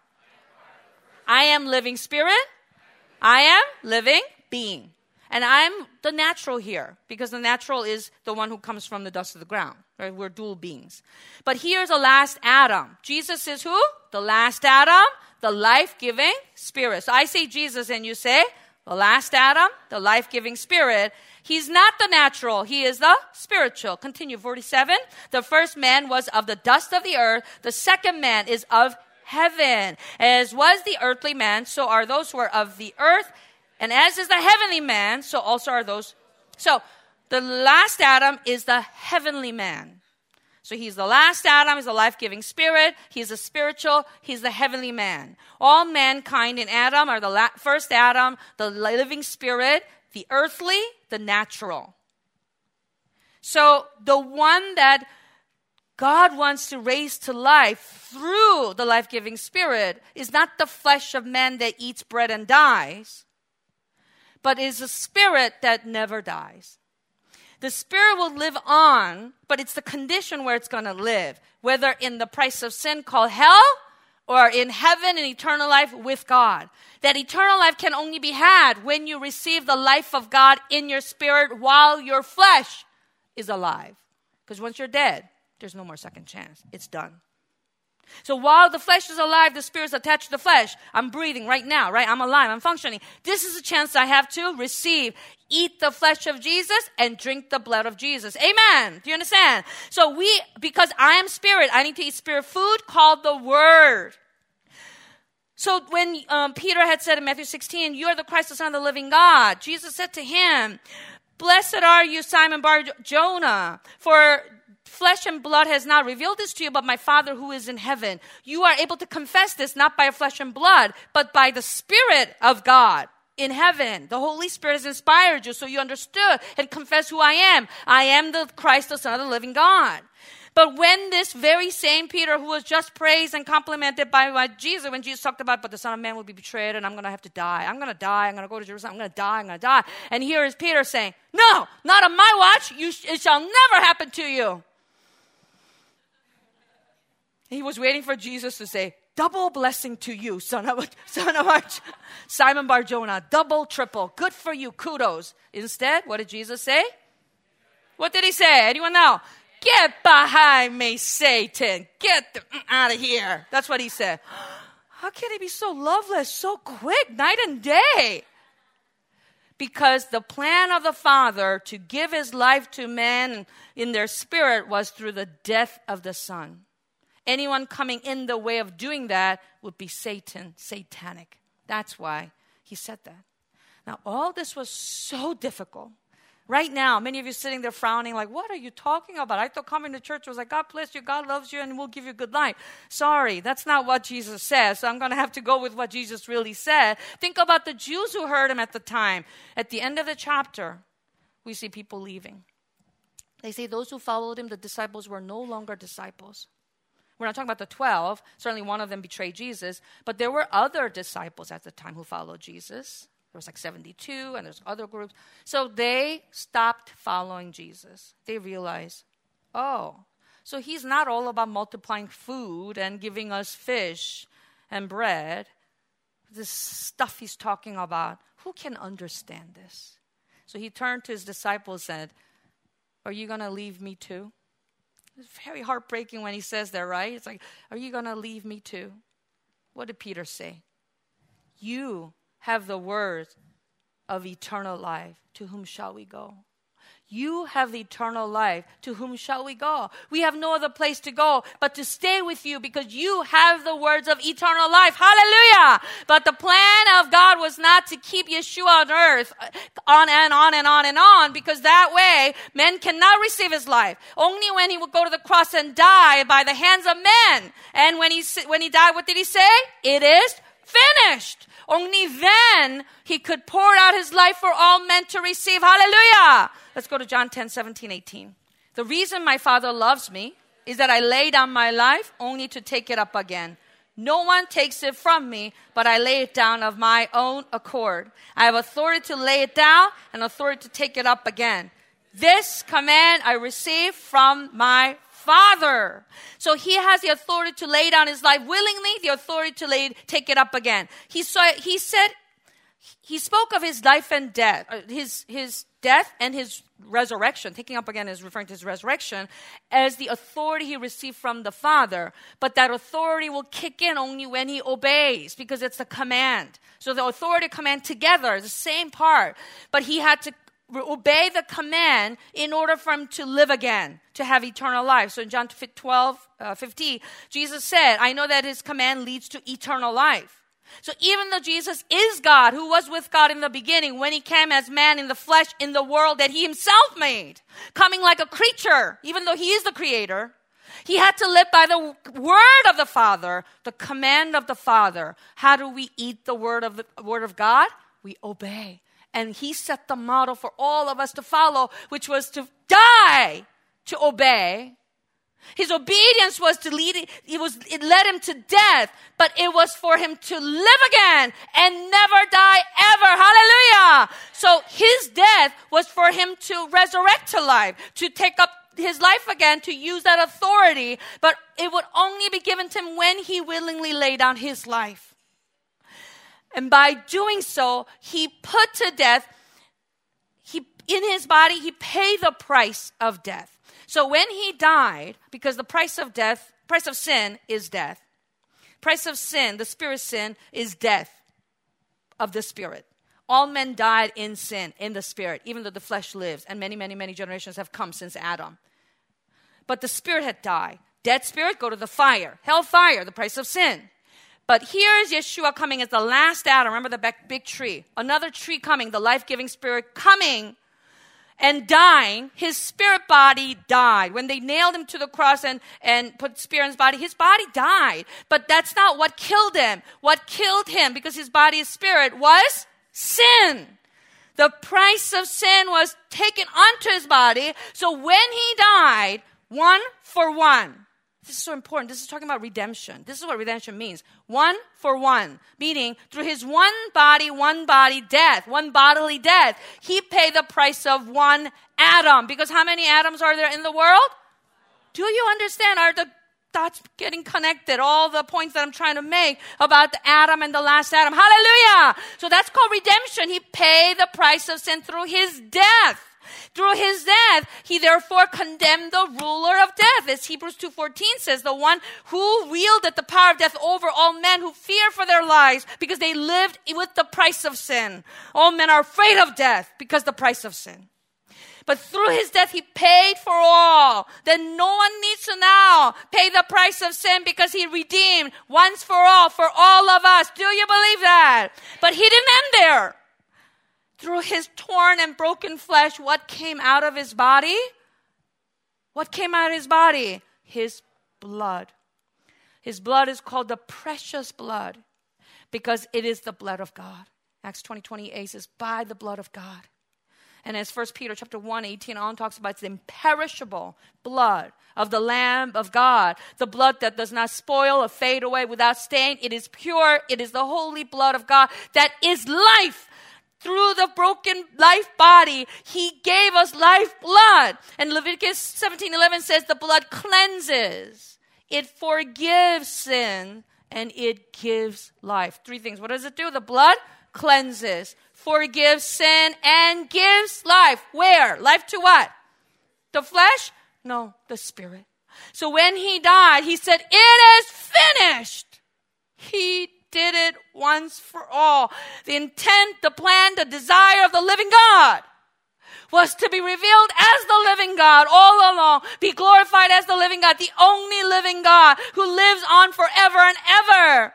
I am living spirit. I am living being. And I'm the natural here, because the natural is the one who comes from the dust of the ground. Right? We're dual beings. But here's the last Adam. Jesus is who? The last Adam, the life-giving spirit. So I say Jesus and you say the last Adam, the life-giving spirit. He's not the natural. He is the spiritual. Continue, 47. The first man was of the dust of the earth. The second man is of heaven. As was the earthly man, so are those who are of the earth. And as is the heavenly man, so also are those. So the last Adam is the heavenly man. So he's the last Adam, he's the life-giving spirit, he's a spiritual, he's the heavenly man. All mankind in Adam are the first Adam, the living spirit, the earthly, the natural. So the one that God wants to raise to life through the life-giving spirit is not the flesh of man that eats bread and dies, but is a spirit that never dies. The Spirit will live on, but it's the condition where it's going to live, whether in the price of sin called hell or in heaven and eternal life with God. That eternal life can only be had when you receive the life of God in your spirit while your flesh is alive. Because once you're dead, there's no more second chance. It's done. So while the flesh is alive, the Spirit's attached to the flesh. I'm breathing right now, right? I'm alive. I'm functioning. This is a chance I have to receive, eat the flesh of Jesus and drink the blood of Jesus. Amen. Do you understand? So because I am spirit, I need to eat spirit food called the Word. So when Peter had said in Matthew 16, you are the Christ, the Son of the living God, Jesus said to him, blessed are you, Simon Bar-Jonah, for flesh and blood has not revealed this to you, but my Father who is in heaven. You are able to confess this not by flesh and blood, but by the Spirit of God in heaven. The Holy Spirit has inspired you, so you understood and confess who I am. I am the Christ, the Son of the living God. But when this very same Peter, who was just praised and complimented by Jesus, when Jesus talked about, but the Son of Man will be betrayed and I'm going to have to die. I'm going to die. I'm going to go to Jerusalem. I'm going to die. I'm going to die. And here is Peter saying, no, not on my watch. It shall never happen to you. He was waiting for Jesus to say, double blessing to you, son of Simon Bar-Jonah. Double, triple. Good for you. Kudos. Instead, what did Jesus say? What did he say? Anyone know? Get behind me, Satan. Get out of here. That's what he said. How can he be so loveless, so quick, night and day? Because the plan of the Father to give his life to man in their spirit was through the death of the Son. Anyone coming in the way of doing that would be satanic. That's why he said that. Now, all this was so difficult. Right now, many of you sitting there frowning like, what are you talking about? I thought coming to church was like, God bless you, God loves you, and we'll give you a good life. Sorry, that's not what Jesus says. So I'm going to have to go with what Jesus really said. Think about the Jews who heard him at the time. At the end of the chapter, we see people leaving. They say those who followed him, the disciples, were no longer disciples. We're not talking about the 12. Certainly one of them betrayed Jesus. But there were other disciples at the time who followed Jesus. There was like 72, and there's other groups. So they stopped following Jesus. They realized, oh, so he's not all about multiplying food and giving us fish and bread. This stuff he's talking about, who can understand this? So he turned to his disciples and said, are you going to leave me too? It's very heartbreaking when he says that, right? It's like, are you going to leave me too? What did Peter say? You have the words of eternal life. To whom shall we go? You have the eternal life. To whom shall we go? We have no other place to go but to stay with you because you have the words of eternal life. Hallelujah! But the plan of God was not to keep Yeshua on earth on and on and on and on, because that way men cannot receive his life. Only when he would go to the cross and die by the hands of men. And when he died, what did he say? It is finished. Only then he could pour out his life for all men to receive. Hallelujah. Let's go to John 10, 17, 18. The reason my Father loves me is that I lay down my life only to take it up again. No one takes it from me, but I lay it down of my own accord. I have authority to lay it down and authority to take it up again. This command I received from my Father. So he has the authority to lay down his life willingly, the authority to take it up again. He spoke of his life and death, his death and his resurrection. Taking up again is referring to his resurrection as the authority he received from the Father. But that authority will kick in only when he obeys, because it's a command. So the authority and command together is the same part. But he had to obey the command in order for him to live again, to have eternal life. So in John 12:50, Jesus said, I know that his command leads to eternal life. So even though Jesus is God, who was with God in the beginning, when he came as man in the flesh in the world that he himself made, coming like a creature, even though he is the creator, he had to live by the word of the Father, the command of the Father. How do we eat the word of God? We obey. And he set the model for all of us to follow, which was to die to obey His obedience was it led him to death, but it was for him to live again and never die ever. Hallelujah. So his death was for him to resurrect to life, to take up his life again, to use that authority, but it would only be given to him when he willingly laid down his life. And by doing so, he put to death, in his body, he paid the price of death. So when he died, because the price of sin is death. Price of sin, the spirit's sin, is death of the spirit. All men died in sin, in the spirit, even though the flesh lives. And many, many, many generations have come since Adam. But the spirit had died. Dead spirit, go to the fire. Hellfire, the price of sin. But here is Yeshua coming as the last Adam. Remember the big tree. Another tree coming, the life-giving spirit coming and dying. His spirit body died. When they nailed him to the cross and put spear in his body died. But that's not what killed him. What killed him, because his body is spirit, was sin. The price of sin was taken onto his body. So when he died, one for one. This is so important. This is talking about redemption. This is what redemption means. One for one. Meaning, through his one body death, one bodily death, he paid the price of one Adam. Because how many Adams are there in the world? Do you understand? Are the dots getting connected? All the points that I'm trying to make about the Adam and the last Adam. Hallelujah! So that's called redemption. He paid the price of sin through his death. Through his death, he therefore condemned the ruler of death. As Hebrews 2:14 says, the one who wielded the power of death over all men who fear for their lives because they lived with the price of sin. All men are afraid of death because the price of sin. But through his death, he paid for all. Then no one needs to now pay the price of sin because he redeemed once for all of us. Do you believe that? But he didn't end there. Through his torn and broken flesh, what came out of his body? What came out of his body? His blood. His blood is called the precious blood because it is the blood of God. Acts 20:28 says, by the blood of God. And as 1 Peter chapter 1:18 on talks about, it's the imperishable blood of the Lamb of God. The blood that does not spoil or fade away without stain. It is pure. It is the holy blood of God that is life. Through the broken life body, he gave us life blood. And Leviticus 17:11 says the blood cleanses. It forgives sin and it gives life. Three things. What does it do? The blood cleanses, forgives sin, and gives life. Where? Life to what? The flesh? No, the spirit. So when he died, he said, it is finished. He did it once for all. The intent, the plan, the desire of the living God was to be revealed as the living God all along, be glorified as the living God, the only living God who lives on forever and ever.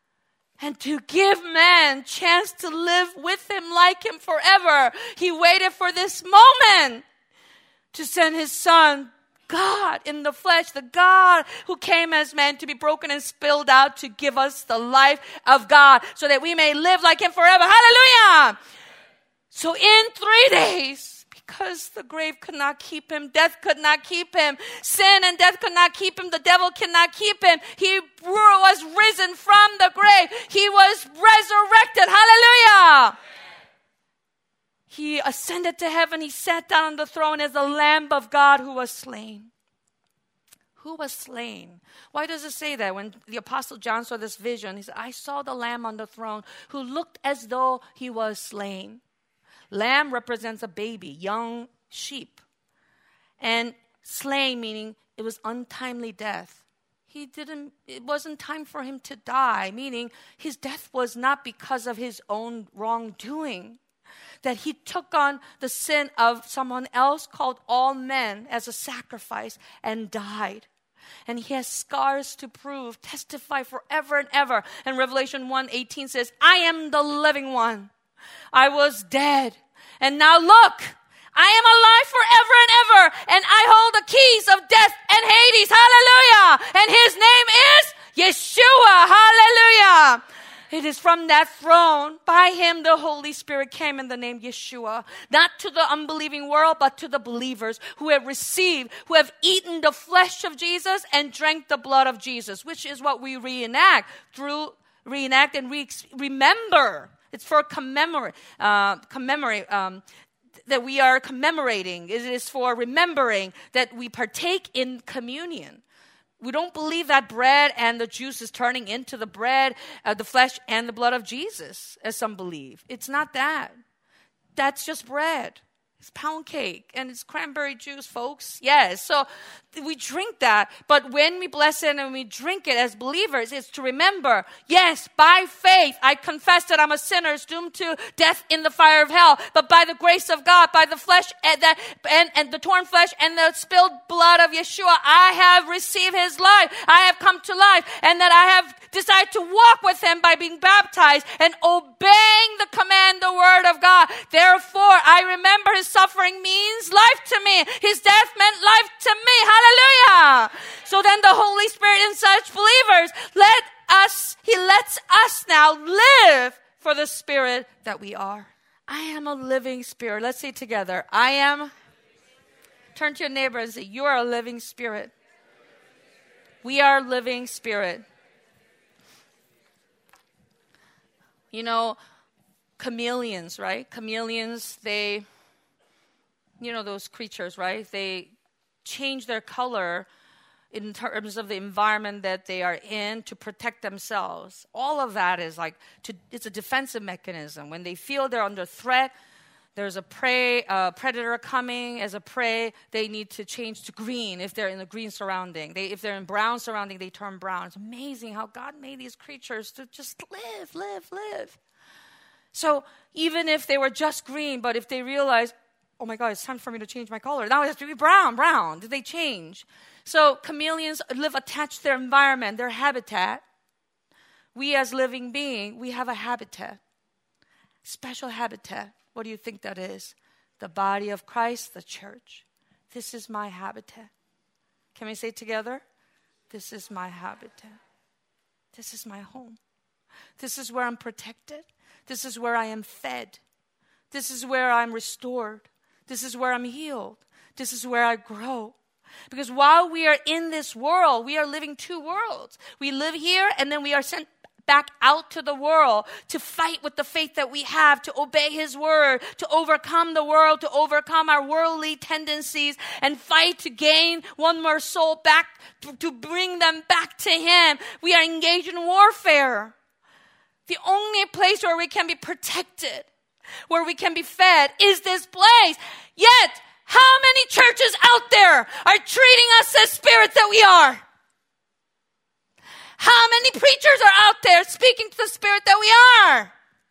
And to give man chance to live with him, like him forever. He waited for this moment to send his son, God in the flesh, the God who came as man to be broken and spilled out to give us the life of God so that we may live like him forever. Hallelujah! So in 3 days, because the grave could not keep him, death could not keep him, sin and death could not keep him, the devil cannot keep him. He was risen from the grave. He was resurrected. Hallelujah! He ascended to heaven. He sat down on the throne as the Lamb of God who was slain. Who was slain? Why does it say that? When the Apostle John saw this vision, he said, I saw the Lamb on the throne who looked as though he was slain. Lamb represents a baby, young sheep. And slain meaning it was untimely death. It wasn't time for him to die, meaning his death was not because of his own wrongdoing. That he took on the sin of someone else called all men as a sacrifice and died. And he has scars to prove, testify forever and ever. And Revelation 1:18 says, I am the living one. I was dead. And now look, I am alive forever and ever. And I hold the keys of death and Hades. Hallelujah. And his name is Yeshua. Hallelujah. It is from that throne. By him, the Holy Spirit came in the name Yeshua. Not to the unbelieving world, but to the believers who have received, who have eaten the flesh of Jesus and drank the blood of Jesus, which is what we reenact and remember. It's for commemorate, that we are commemorating. It is for remembering that we partake in communion. We don't believe that bread and the juice is turning into the bread, the flesh and the blood of Jesus, as some believe. It's not that. That's just bread. It's pound cake and it's cranberry juice, folks. Yes, so we drink that. But when we bless it and we drink it as believers, it's to remember, yes, by faith, I confess that I'm a sinner, doomed to death in the fire of hell. But by the grace of God, by the flesh and the torn flesh and the spilled blood of Yeshua, I have received his life. I have come to life. And that I have decided to walk with him by being baptized and obeying the command, the word of God. Therefore, I remember his suffering means life to me. His death meant life to me. Hallelujah. So then the Holy Spirit in such believers, he lets us now live for the spirit that we are. I am a living spirit. Let's say together, I am. Turn to your neighbor and say, you are a living spirit. We are a living spirit. You know, chameleons, right? Chameleons, those creatures, right? They change their color in terms of the environment that they are in to protect themselves. All of that is it's a defensive mechanism. When they feel they're under threat, there's a predator coming as a prey, they need to change to green if they're in a green surrounding. If they're in brown surrounding, they turn brown. It's amazing how God made these creatures to just live. So even if they were just green, but if they realize, oh my God, it's time for me to change my color. Now it has to be brown. Did they change? So chameleons live attached to their environment, their habitat. We as living beings, we have a habitat, special habitat. What do you think that is? The body of Christ, the church. This is my habitat. Can we say it together? This is my habitat. This is my home. This is where I'm protected. This is where I am fed. This is where I'm restored. This is where I'm healed. This is where I grow. Because while we are in this world, we are living two worlds. We live here and then we are sent back out to the world to fight with the faith that we have, to obey his word, to overcome the world, to overcome our worldly tendencies and fight to gain one more soul back, to bring them back to him. We are engaged in warfare. The only place where we can be protected, where we can be fed, is this place. Yet, how many churches out there are treating us as spirits that we are? How many preachers are out there speaking to the spirit that we are?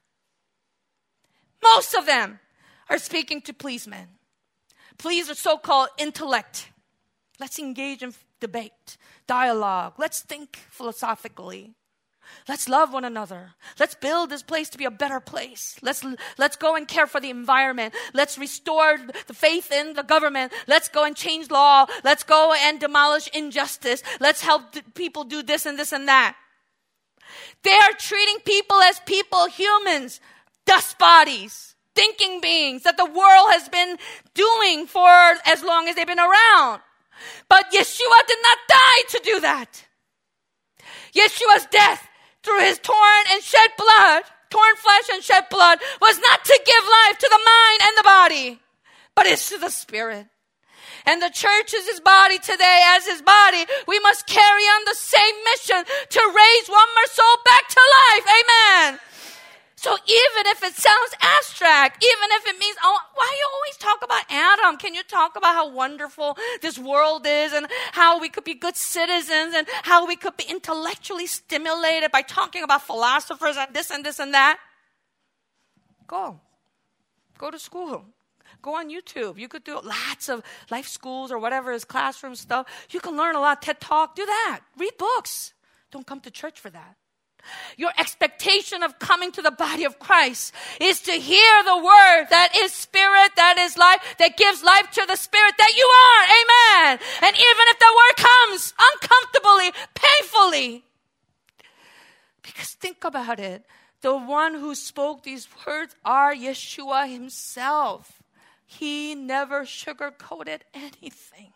Most of them are speaking to please men. Please the so-called intellect. Let's engage in debate, dialogue. Let's think philosophically. Let's love one another. Let's build this place to be a better place. Let's go and care for the environment. Let's restore the faith in the government. Let's go and change law. Let's go and demolish injustice. Let's help people do this and this and that. They are treating people as people, humans, dust bodies, thinking beings that the world has been doing for as long as they've been around. But Yeshua did not die to do that. Yeshua's death through his torn flesh and shed blood, was not to give life to the mind and the body, but it's to the spirit. And the church is his body today. As his body, we must carry on the same mission to raise one more soul back to life. Amen. So even if it sounds abstract, even if it means, oh, why you always talk about Adam? Can you talk about how wonderful this world is and how we could be good citizens and how we could be intellectually stimulated by talking about philosophers and this and this and that? Go to school. Go on YouTube. You could do lots of life schools or whatever is classroom stuff. You can learn a lot. TED Talk. Do that. Read books. Don't come to church for that. Your expectation of coming to the body of Christ is to hear the word that is spirit, that is life, that gives life to the spirit that you are. Amen. And even if the word comes uncomfortably, painfully, Because think about it. The one who spoke these words are Yeshua himself. He never sugarcoated anything.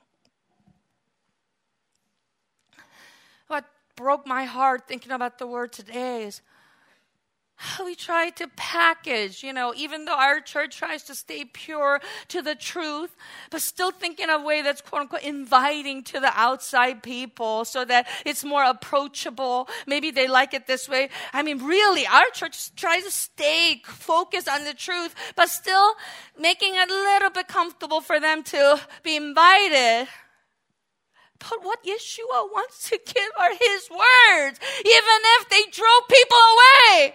What broke my heart thinking about the word today is how we try to package, even though our church tries to stay pure to the truth, but still thinking of a way that's quote unquote inviting to the outside people so that it's more approachable. Maybe they like it this way. I mean, really, our church tries to stay focused on the truth, but still making it a little bit comfortable for them to be invited. But what Yeshua wants to give are his words, even if they drove people away.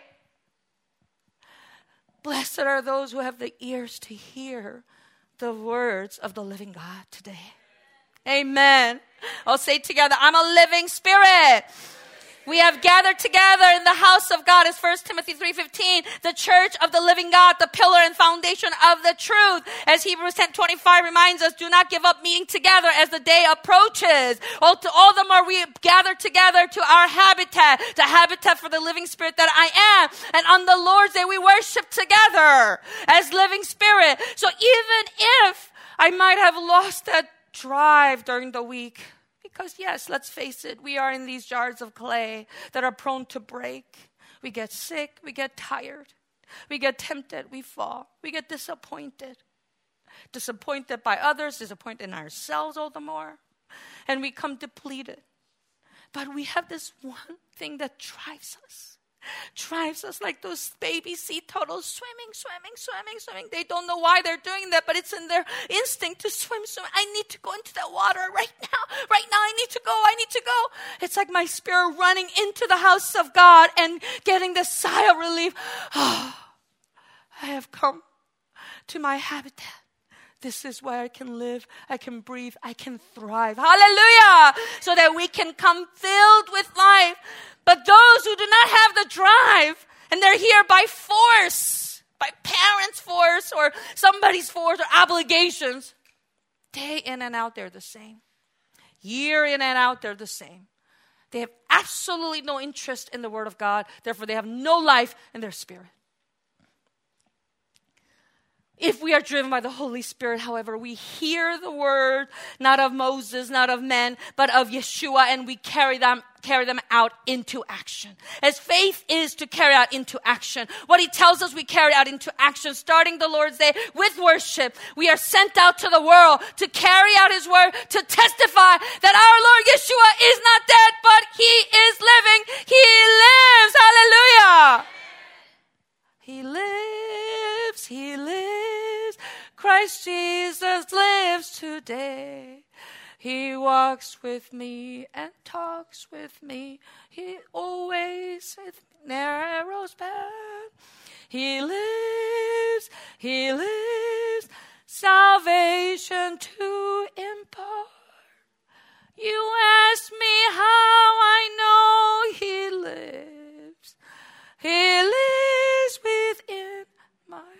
Blessed are those who have the ears to hear the words of the living God today. Amen. I'll say together, I'm a living spirit. We have gathered together in the house of God, as 1 Timothy 3:15, the church of the living God, the pillar and foundation of the truth. As Hebrews 10:25 reminds us, do not give up meeting together as the day approaches. All the more we gather together to our habitat, the habitat for the living spirit that I am. And on the Lord's Day, we worship together as living spirit. So even if I might have lost that drive during the week, because yes, let's face it, we are in these jars of clay that are prone to break. We get sick, we get tired, we get tempted, we fall, we get disappointed. Disappointed by others, disappointed in ourselves all the more. And we come depleted. But we have this one thing that drives us like those baby sea turtles, swimming. They don't know why they're doing that, but it's in their instinct to swim. I need to go into that water right now. I need to go. It's like my spirit running into the house of God and getting this sigh of relief. Oh, I have come to my habitat. This is where I can live, I can breathe, I can thrive. Hallelujah! So that we can come filled with life. But those who do not have the drive, and they're here by force, by parents' force, or somebody's force, or obligations, day in and out, they're the same. Year in and out, they're the same. They have absolutely no interest in the Word of God. Therefore, they have no life in their spirit. If we are driven by the Holy Spirit, however, we hear the word, not of Moses, not of men, but of Yeshua, and we carry them out into action. As faith is to carry out into action. What he tells us we carry out into action, starting the Lord's Day with worship. We are sent out to the world to carry out his word, to testify that our Lord Yeshua is not dead, but he is living. He lives. Hallelujah. He lives. Christ Jesus lives today. He walks with me and talks with me. He always with me, narrows path. He lives. Salvation to impart. You ask me how I know he lives. He lives within my heart.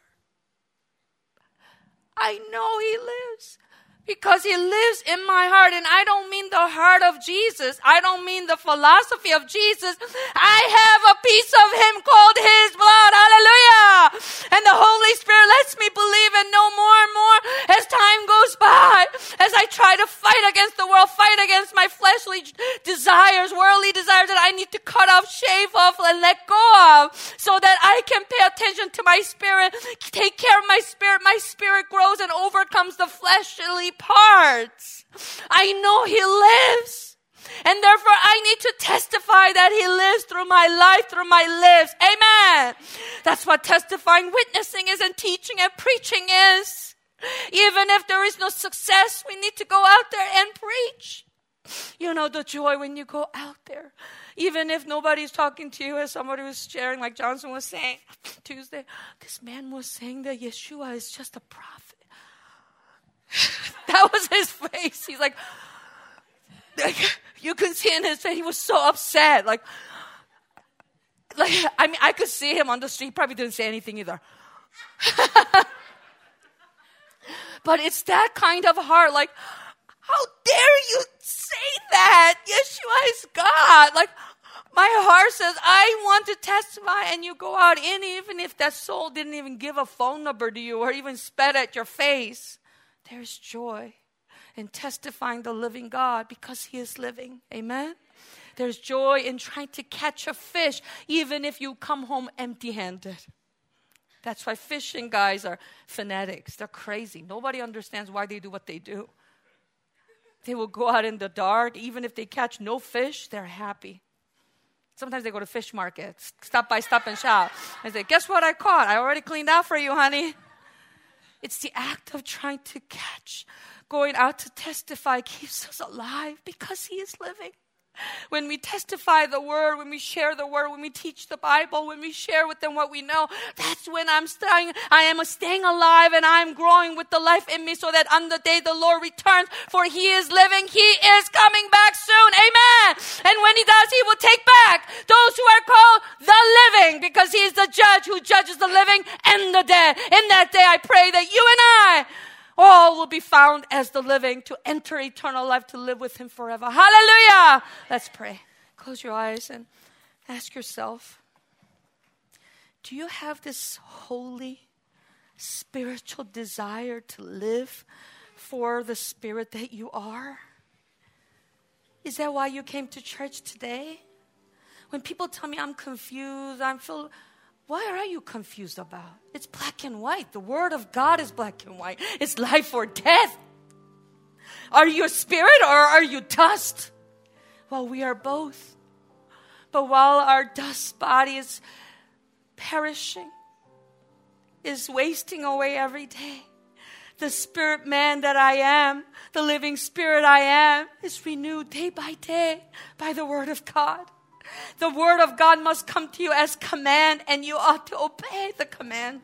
I know he lives because he lives in my heart. And I don't mean the heart of Jesus. I don't mean the philosophy of Jesus. I have a piece of him called his blood. Hallelujah. And the Holy Spirit lets me believe and know more and more as time goes by. As I try to fight against the world, fight against my fleshly desires, worldly desires that I need to cut off, shave off, and let go of so that I can pay attention to my spirit, take care of my spirit. My spirit grows and overcomes the fleshly parts. I know he lives. And therefore I need to testify that he lives through my life, through my lives. Amen. That's what testifying, witnessing is, and teaching and preaching is. Even if there is no success, we need to go out there and preach. You know the joy when you go out there. Even if nobody's talking to you, as somebody was sharing, like Johnson was saying Tuesday, this man was saying that Yeshua is just a prophet. That was his face. He's like, you can see in his face, he was so upset. Like, I mean, I could see him on the street. He probably didn't say anything either. But it's that kind of heart. Like, how dare you say that? Yeshua is God. Like, My heart says, I want to testify, and you go out, and even if that soul didn't even give a phone number to you or even spat at your face, there's joy in testifying the living God because He is living. Amen? There's joy in trying to catch a fish, even if you come home empty-handed. That's why fishing guys are fanatics. They're crazy. Nobody understands why they do what they do. They will go out in the dark. Even if they catch no fish, they're happy. Sometimes they go to fish markets, stop by Stop and Shop, and say, guess what I caught? I already cleaned out for you, honey. It's the act of trying to catch, going out to testify keeps us alive because He is living. When we testify the word, when we share the word, when we teach the Bible, when we share with them what we know, that's when I am staying alive and I'm growing with the life in me so that on the day the Lord returns, for He is living, He is coming back soon. Amen. And when He does, He will take back those who are called the living because He is the judge who judges the living and the dead. In that day, I pray that you and I all will be found as the living to enter eternal life, to live with Him forever. Hallelujah. Let's pray. Close your eyes and ask yourself, do you have this holy spiritual desire to live for the Spirit that you are? Is that why you came to church today? When people tell me I'm confused, what are you confused about? It's black and white. The Word of God is black and white. It's life or death. Are you a spirit or are you dust? Well, we are both. But while our dust body is perishing, is wasting away every day, the spirit man that I am, the living spirit I am, is renewed day by day by the Word of God. The Word of God must come to you as command, and you ought to obey the command.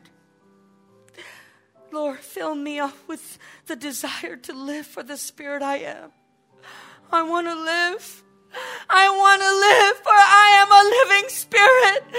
Lord, fill me up with the desire to live for the Spirit I am. I want to live. I want to live, for I am a living spirit.